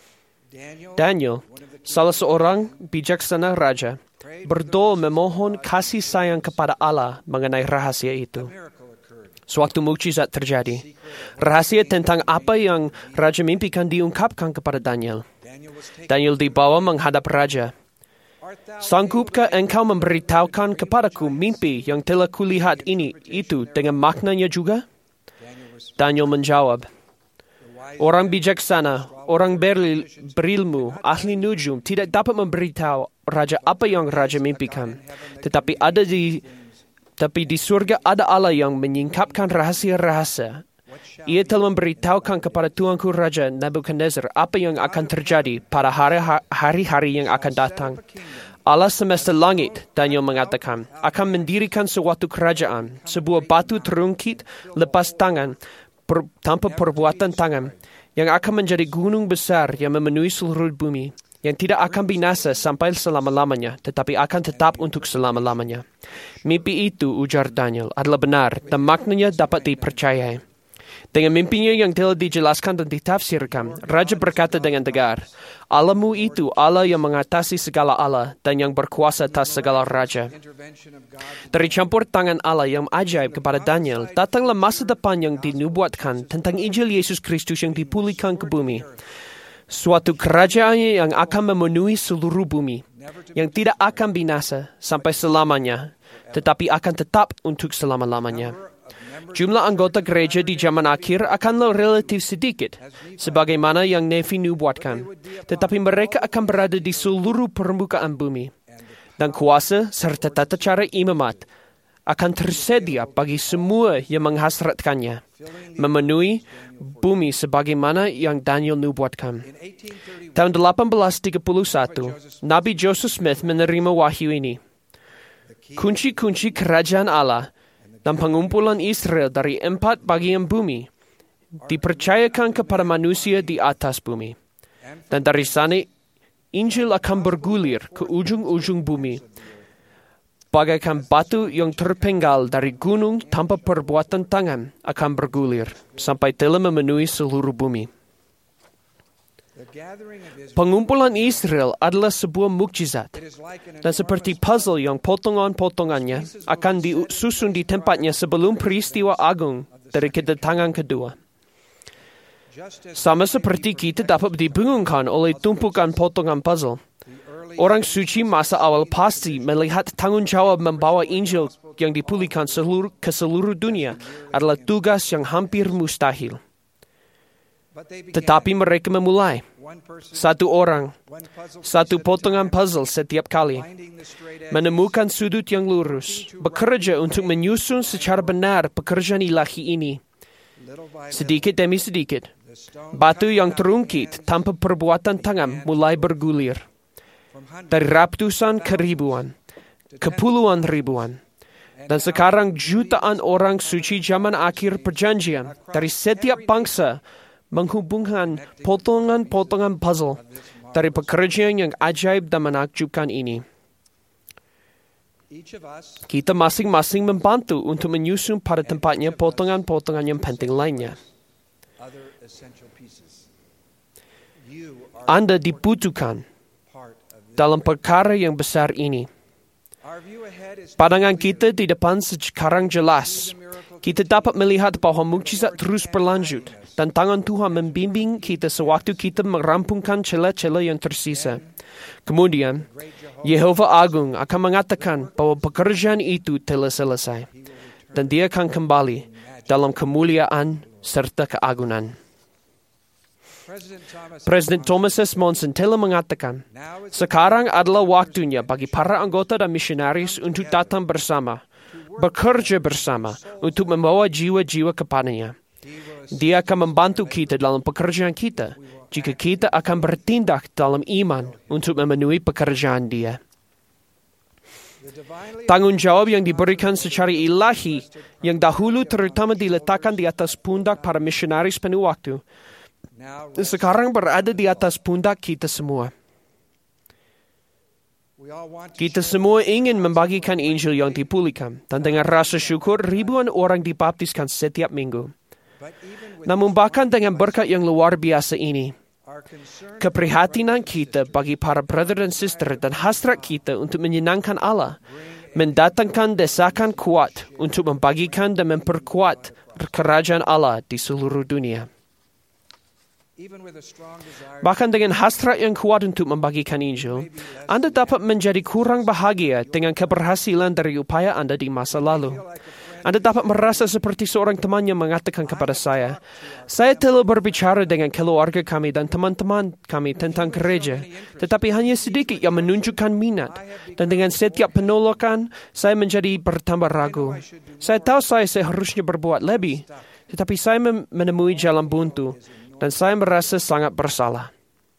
Daniel, salah seorang bijaksana raja, berdoa memohon kasih sayang kepada Allah mengenai rahasia itu. Suatu mukjizat terjadi. Rahasia tentang apa yang raja mimpikan diungkapkan kepada Daniel. Daniel dibawa menghadap raja. Sanggupkah engkau memberitahukan kepadaku mimpi yang telah kulihat itu dengan maknanya juga? Daniel menjawab, orang bijaksana, orang berilmu, ahli nujum tidak dapat memberitahu raja apa yang raja mimpikan. Tetapi di surga ada Allah yang menyingkapkan rahasia-rahasia. Ia telah memberitahukan kepada Tuanku Raja Nebukadnezar apa yang akan terjadi pada hari-hari yang akan datang. Allah semesta langit, Daniel mengatakan, akan mendirikan suatu kerajaan, sebuah batu terungkit lepas tangan, tanpa perbuatan tangan, yang akan menjadi gunung besar yang memenuhi seluruh bumi, yang tidak akan binasa sampai selama-lamanya, tetapi akan tetap untuk selama-lamanya. Mimpi itu, ujar Daniel, adalah benar dan maknanya dapat dipercayai. Dengan mimpinya yang telah dijelaskan dan ditafsirkan, Raja berkata dengan tegar, Allahmu itu Allah yang mengatasi segala Allah dan yang berkuasa atas segala raja. Dari campur tangan Allah yang ajaib kepada Daniel, datanglah masa depan yang dinubuatkan tentang Injil Yesus Kristus yang dipulihkan ke bumi. Suatu kerajaan yang akan memenuhi seluruh bumi, yang tidak akan binasa sampai selamanya, tetapi akan tetap untuk selama-lamanya. Jumlah anggota gereja di zaman akhir akanlah relatif sedikit, sebagaimana yang Nefi nubuatkan. Tetapi mereka akan berada di seluruh permukaan bumi. Dan kuasa serta tata cara imamat akan tersedia bagi semua yang menghasratkannya, memenuhi bumi sebagaimana yang Daniel nubuatkan. Tahun 1831, Nabi Joseph Smith menerima wahyu ini. Kunci-kunci kerajaan Allah dan pengumpulan Israel dari 4 bagian bumi dipercayakan kepada manusia di atas bumi. Dan dari sana, Injil akan bergulir ke ujung-ujung bumi, bagaikan batu yang terpenggal dari gunung tanpa perbuatan tangan akan bergulir, sampai telah memenuhi seluruh bumi. Pengumpulan Israel adalah sebuah mukjizat, dan seperti puzzle yang potongan-potongannya akan disusun di tempatnya sebelum peristiwa agung dari kedatangan kedua. Sama seperti kita dapat dibingungkan oleh tumpukan potongan puzzle, orang suci masa awal pasti melihat tanggung jawab membawa Injil yang dipulihkan ke seluruh dunia adalah tugas yang hampir mustahil. Tetapi mereka memulai. Satu orang, satu potongan puzzle setiap kali, menemukan sudut yang lurus, bekerja untuk menyusun secara benar pekerjaan ilahi ini. Sedikit demi sedikit, batu yang terungkit tanpa perbuatan tangan mulai bergulir. Dari ratusan ke ribuan, ke puluhan ribuan, dan sekarang jutaan orang suci zaman akhir perjanjian dari setiap bangsa menghubungkan potongan-potongan puzzle dari pekerjaan yang ajaib dan menakjubkan ini. Kita masing-masing membantu untuk menyusun pada tempatnya potongan-potongan yang penting lainnya. Anda dibutuhkan dalam perkara yang besar ini. Pandangan kita di depan sekarang jelas. Kita dapat melihat bahwa mukjizat terus berlanjut dan tangan Tuhan membimbing kita sewaktu kita merampungkan celah-celah yang tersisa. Kemudian, Yehova Agung akan mengatakan bahwa pekerjaan itu telah selesai dan Dia akan kembali dalam kemuliaan serta keagungan. Presiden Thomas S. Monson telah mengatakan, sekarang adalah waktunya bagi para anggota dan misionaris untuk datang bersama, bekerja bersama untuk membawa jiwa-jiwa kepadanya. Dia akan membantu kita dalam pekerjaan kita jika kita akan bertindak dalam iman untuk memenuhi pekerjaan Dia. Tanggung jawab yang diberikan secara ilahi yang dahulu terutama diletakkan di atas pundak para misionaris penuh waktu, sekarang berada di atas pundak kita semua. Kita semua ingin membagikan Injil yang dipulihkan, dan dengan rasa syukur ribuan orang dibaptiskan setiap minggu. Namun bahkan dengan berkat yang luar biasa ini, keprihatinan kita bagi para brother dan sister dan hasrat kita untuk menyenangkan Allah mendatangkan desakan kuat untuk membagikan dan memperkuat kerajaan Allah di seluruh dunia. Bahkan dengan hasrat yang kuat untuk membagikan Injil, Anda dapat menjadi kurang bahagia dengan keberhasilan dari upaya Anda di masa lalu. Anda dapat merasa seperti seorang teman yang mengatakan kepada saya telah berbicara dengan keluarga kami dan teman-teman kami tentang gereja, tetapi hanya sedikit yang menunjukkan minat, dan dengan setiap penolakan, saya menjadi bertambah ragu. Saya tahu saya seharusnya berbuat lebih, tetapi saya menemui jalan buntu, dan saya merasa sangat bersalah.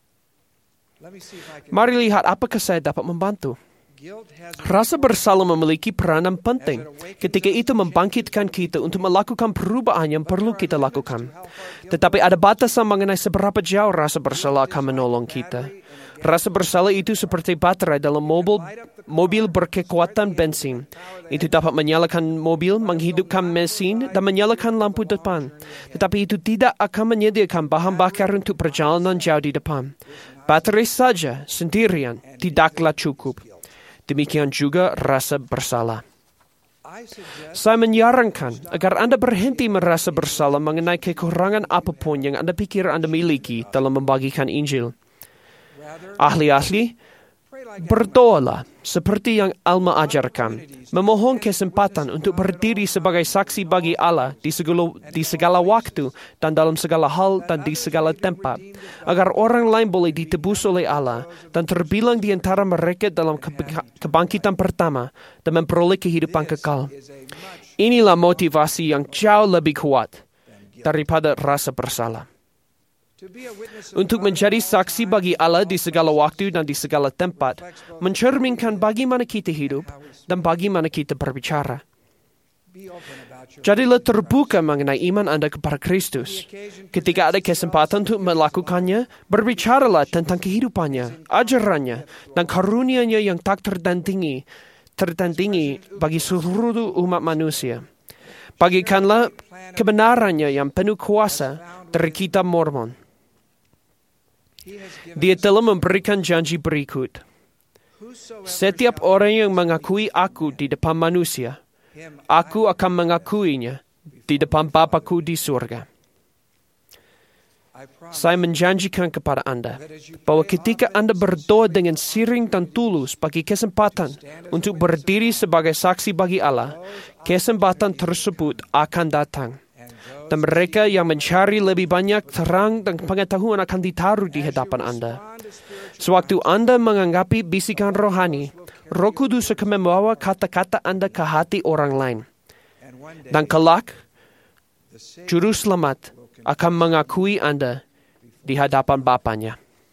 Mari lihat apakah saya dapat membantu. Rasa bersalah memiliki peranan penting ketika itu membangkitkan kita untuk melakukan perubahan yang perlu kita lakukan. Tetapi ada batasan mengenai seberapa jauh rasa bersalah akan menolong kita. Rasa bersalah itu seperti baterai dalam mobil berkekuatan bensin. Itu dapat menyalakan mobil, menghidupkan mesin, dan menyalakan lampu depan. Tetapi itu tidak akan menyediakan bahan bakar untuk perjalanan jauh di depan. Baterai saja sendirian tidaklah cukup. Demikian juga rasa bersalah. Saya menyarankan agar Anda berhenti merasa bersalah mengenai kekurangan apapun yang Anda pikir Anda miliki dalam membagikan Injil. Ahli-ahli, berdoalah seperti yang Alma ajarkan, memohon kesempatan untuk berdiri sebagai saksi bagi Allah di segala waktu dan dalam segala hal dan di segala tempat, agar orang lain boleh ditebus oleh Allah dan terbilang di antara mereka dalam kebangkitan pertama dan memperoleh kehidupan kekal. Inilah motivasi yang jauh lebih kuat daripada rasa bersalah. Untuk menjadi saksi bagi Allah di segala waktu dan di segala tempat, mencerminkan bagaimana kita hidup dan bagaimana kita berbicara. Jadilah terbuka mengenai iman Anda kepada Kristus. Ketika ada kesempatan untuk melakukannya, berbicaralah tentang kehidupannya, ajarannya, dan karunia-Nya yang tak tertandingi bagi seluruh umat manusia. Bagikanlah kebenarannya yang penuh kuasa dari Kitab Mormon. Dia telah memberikan janji berikut. Setiap orang yang mengakui aku di depan manusia, aku akan mengakuinya di depan Bapa-Ku di surga. Saya menjanjikan kepada Anda bahwa ketika Anda berdoa dengan sirih dan tulus bagi kesempatan untuk berdiri sebagai saksi bagi Allah, kesempatan tersebut akan datang. Dan mereka yang mencari lebih banyak terang dan pengetahuan akan ditaruh di hadapan Anda. Sewaktu Anda menganggapi bisikan rohani, Roh Kudus akan membawa kata-kata Anda ke hati orang lain. Dan kelak, Juru Selamat akan mengakui Anda di hadapan Bapanya.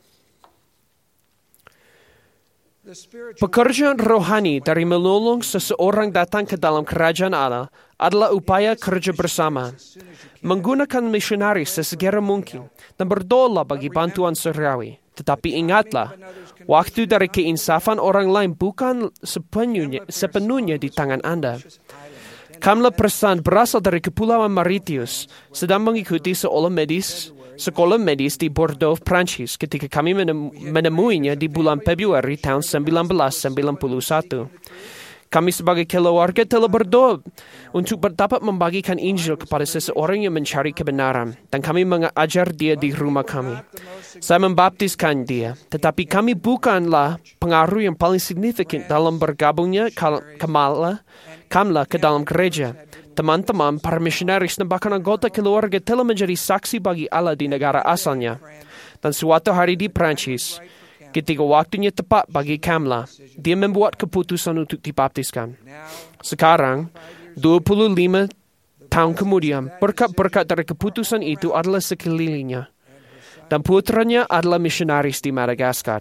Pekerjaan rohani dari menolong seseorang datang ke dalam kerajaan Allah adalah upaya kerja bersama, menggunakan misionaris sesegera mungkin, dan berdoalah bagi bantuan surgawi. Tetapi ingatlah, waktu dari keinsafan orang lain bukan sepenuhnya di tangan Anda. Kamla Persan berasal dari Kepulauan Mauritius, sedang mengikuti sekolah medis di Bordeaux, Prancis, ketika kami menemuinya di bulan Februari tahun 1991. Kami sebagai keluarga telah berdoa untuk dapat membagikan Injil kepada seseorang yang mencari kebenaran, dan kami mengajar dia di rumah kami. Saya membaptiskan dia, tetapi kami bukanlah pengaruh yang paling signifikan dalam bergabungnya Kamla ke dalam gereja. Teman-teman, para misionaris dan bahkan anggota keluarga telah menjadi saksi bagi Allah di negara asalnya. Dan suatu hari di Prancis, ketika waktunya tepat bagi Kamla, dia membuat keputusan untuk dibaptiskan. Sekarang, 25 tahun kemudian, berkat-berkat dari keputusan itu adalah sekelilingnya. Dan putranya adalah misionaris di Madagaskar.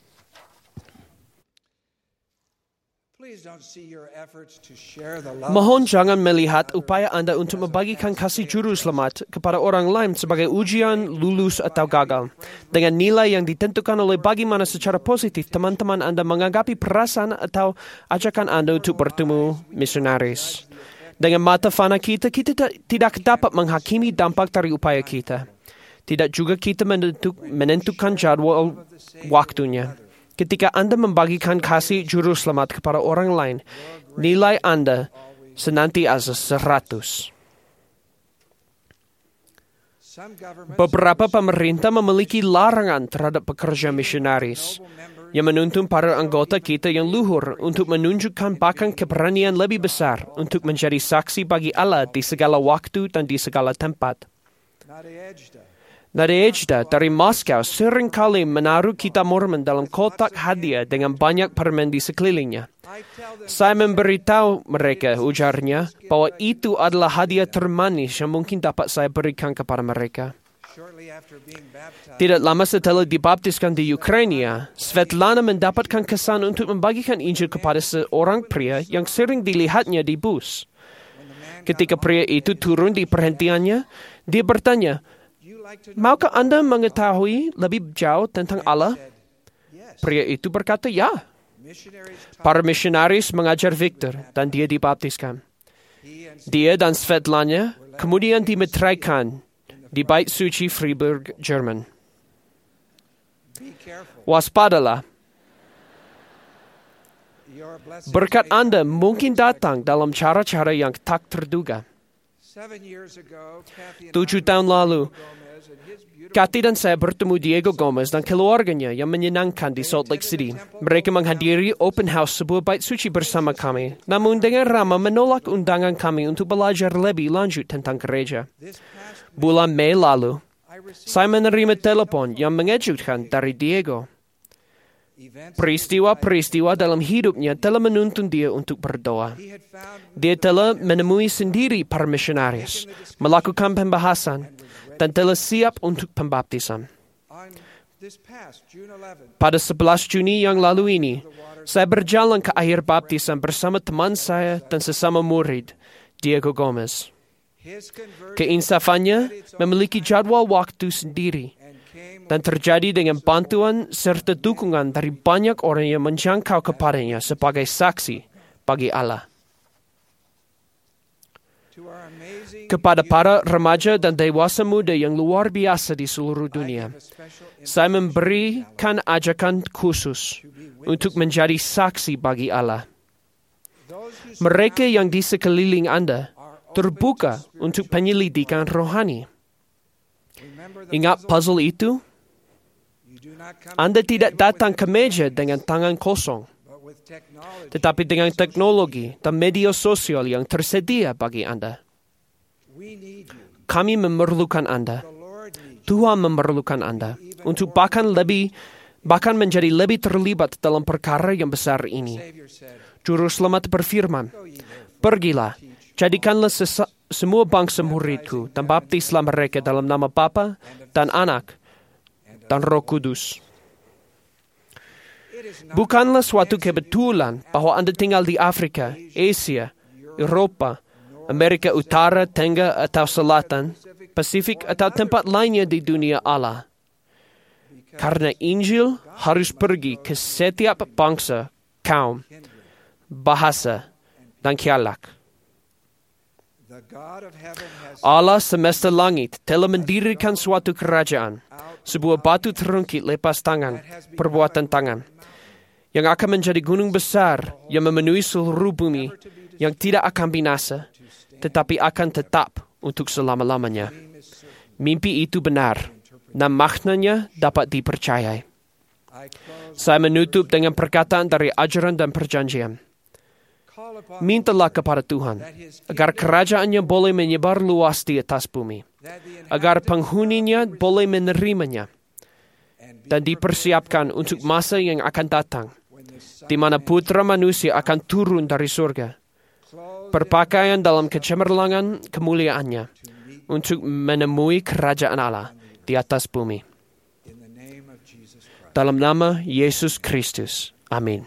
Mohon jangan melihat upaya Anda untuk membagikan kasih juru selamat kepada orang lain sebagai ujian lulus atau gagal. Dengan nilai yang ditentukan oleh bagaimana secara positif teman-teman Anda menganggapi perasaan atau ajakan Anda untuk bertemu misionaris. Dengan mata fana kita tidak dapat menghakimi dampak dari upaya kita. Tidak juga kita menentukan jadwal waktunya. Ketika Anda membagikan kasih juru selamat kepada orang lain, nilai Anda senantiasa 100. Beberapa pemerintah memiliki larangan terhadap pekerja misionaris yang menuntun para anggota kita yang luhur untuk menunjukkan bahkan keberanian lebih besar untuk menjadi saksi bagi Allah di segala waktu dan di segala tempat. Nadejda dari Moskow seringkali menaruh kitab Mormon dalam kotak hadiah dengan banyak permen di sekelilingnya. Saya memberitahu mereka, ujarnya, bahwa itu adalah hadiah termanis yang mungkin dapat saya berikan kepada mereka. Tidak lama setelah dibaptiskan di Ukraina, Svetlana mendapatkan kesan untuk membagikan Injil kepada seorang pria yang sering dilihatnya di bus. Ketika pria itu turun di perhentiannya, dia bertanya, "Maukah Anda mengetahui lebih jauh tentang Allah?" Pria itu berkata, "Ya." Para misionaris mengajar Victor dan dia dibaptiskan. Dia dan Svetlana kemudian dimeteraikan di Bait Suci Freiburg, Jerman. Waspadalah. Berkat Anda mungkin datang dalam cara-cara yang tak terduga. 7 tahun lalu, Kathy dan saya bertemu Diego Gomez dan keluarganya yang menyenangkan di Salt Lake City. Mereka menghadiri open house sebuah bait suci bersama kami, namun dengan ramah menolak undangan kami untuk belajar lebih lanjut tentang gereja. Bulan Mei lalu, saya menerima telepon yang mengejutkan dari Diego. Peristiwa-peristiwa dalam hidupnya telah menuntun dia untuk berdoa. Dia telah menemui sendiri para misionaris, melakukan pembahasan, dan telah siap untuk pembaptisan. Pada 11 Juni yang lalu ini, saya berjalan ke air baptisan bersama teman saya dan sesama murid, Diego Gomez. Keinsafannya memiliki jadwal waktu sendiri dan terjadi dengan bantuan serta dukungan dari banyak orang yang menjangkau kepadanya sebagai saksi bagi Allah. Kepada para remaja dan dewasa muda yang luar biasa di seluruh dunia, saya memberikan ajakan khusus untuk menjadi saksi bagi Allah. Mereka yang di sekeliling Anda terbuka untuk penyelidikan rohani. Ingat puzzle itu? Anda tidak datang ke meja dengan tangan kosong, tetapi dengan teknologi dan media sosial yang tersedia bagi Anda. Kami memerlukan Anda. Tuhan memerlukan Anda untuk bahkan menjadi lebih terlibat dalam perkara yang besar ini. Juru Selamat berfirman, "Pergilah, jadikanlah semua bangsa muridku dan baptislah mereka dalam nama Bapa dan Anak dan Roh Kudus." Bukanlah suatu kebetulan bahwa Anda tinggal di Afrika, Asia, Eropa, Amerika Utara, Tengah atau Selatan, Pasifik atau tempat lainnya di dunia Allah. Karena Injil harus pergi ke setiap bangsa, kaum, bahasa, dan kialak. Allah semesta langit telah mendirikan suatu kerajaan, sebuah batu terungkit lepas tangan, perbuatan tangan, yang akan menjadi gunung besar yang memenuhi seluruh bumi, yang tidak akan binasa, tetapi akan tetap untuk selama-lamanya. Mimpi itu benar, dan maknanya dapat dipercayai. Saya menutup dengan perkataan dari ajaran dan perjanjian. Mintalah kepada Tuhan, agar kerajaannya boleh menyebar luas di atas bumi, agar penghuninya boleh menerimanya, dan dipersiapkan untuk masa yang akan datang, di mana putra manusia akan turun dari surga, berpakaian dalam kecemerlangan kemuliaannya, untuk menemui kerajaan Allah di atas bumi. Dalam nama Yesus Kristus. Amin.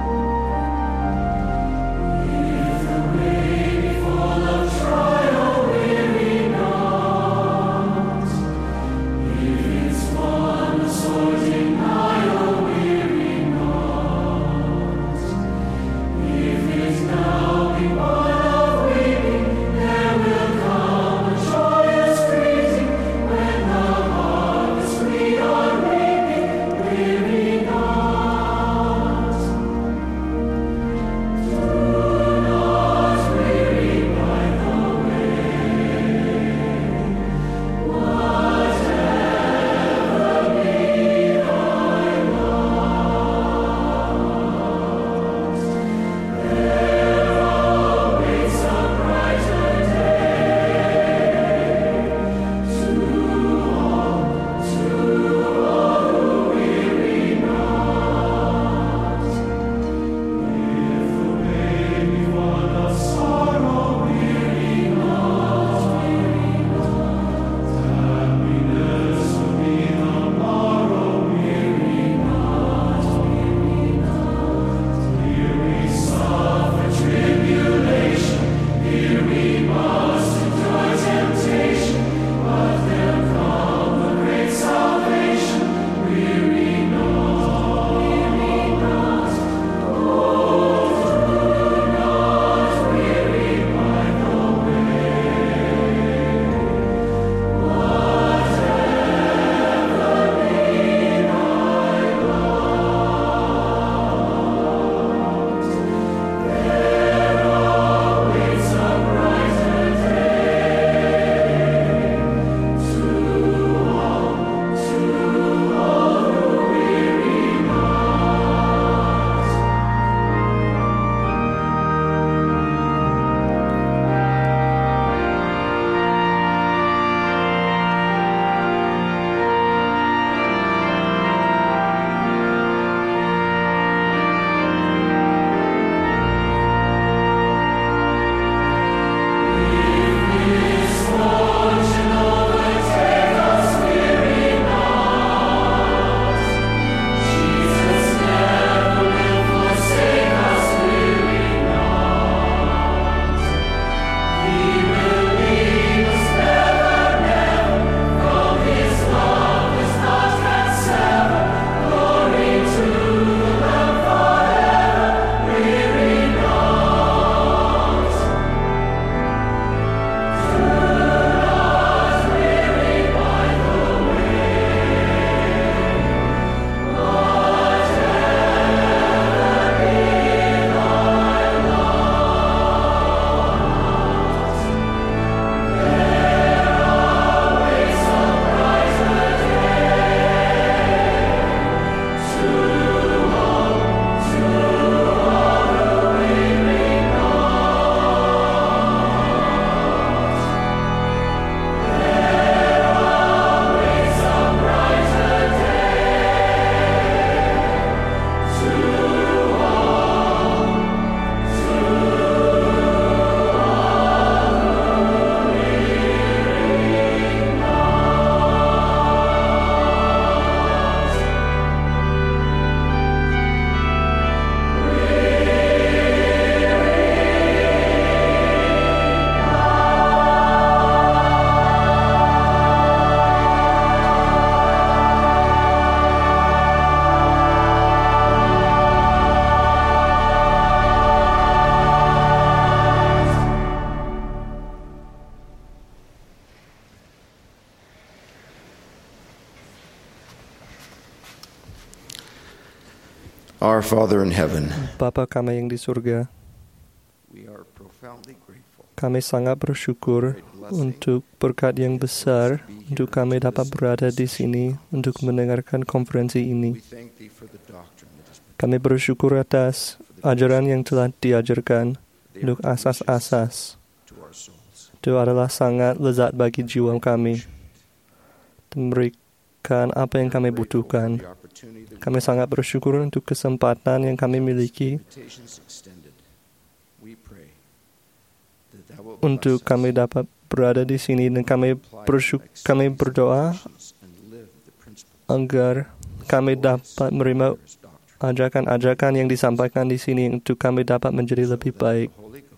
Full of trial. Our Father in heaven, Bapa kami yang di surga, kami sangat bersyukur untuk berkat yang besar untuk kami dapat berada di sini untuk mendengarkan konferensi ini. Kami bersyukur atas ajaran yang telah diajarkan untuk asas-asas. Itu adalah sangat lezat bagi jiwa kami dan memberikan apa yang kami butuhkan. Kami sangat bersyukur untuk kesempatan yang kami miliki untuk kami dapat berada di sini, dan kami berdoa agar kami dapat menerima ajakan-ajakan yang disampaikan di sini untuk kami dapat menjadi lebih baik,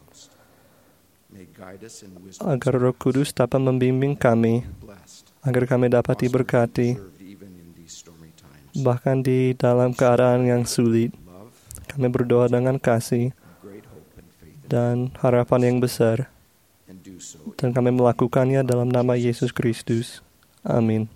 agar Roh Kudus dapat membimbing kami, agar kami dapat diberkati bahkan di dalam keadaan yang sulit. Kami berdoa dengan kasih dan harapan yang besar, dan kami melakukannya dalam nama Yesus Kristus. Amin.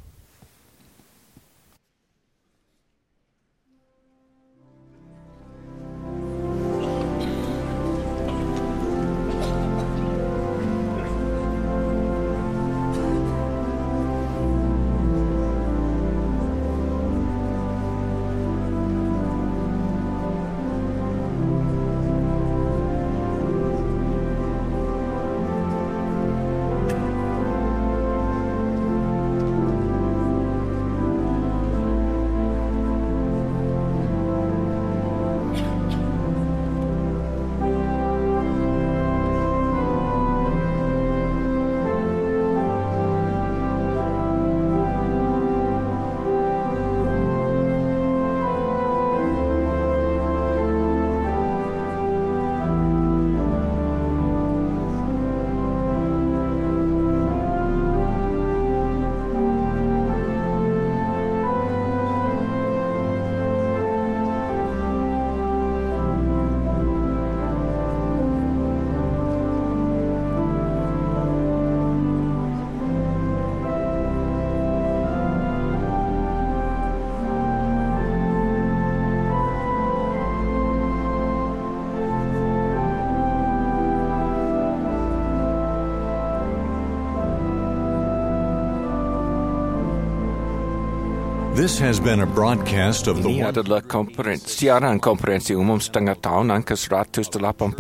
This has been a broadcast of Ini adalah siaran konferensi umum setengah tahun angka 186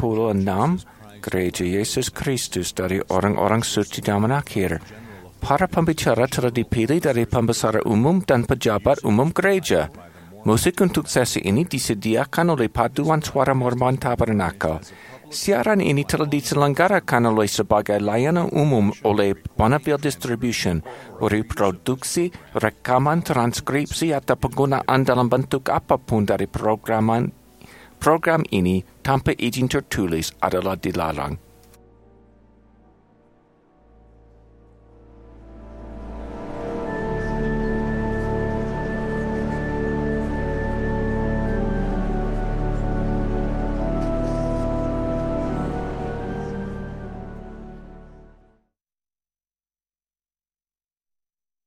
Gereja Yesus Kristus dari orang-orang suci zaman akhir. Para pembicara telah dipilih dari pembesar umum dan pejabat umum gereja. Musik untuk sesi ini disediakan oleh Paduan Suara Mormon Tabernacle. Siaran ini telah diselenggarakan oleh sebagai layanan umum oleh Bonneville Distribution, reproduksi, rekaman, transkripsi atau penggunaan dalam bentuk apapun dari program ini tanpa izin tertulis adalah dilarang.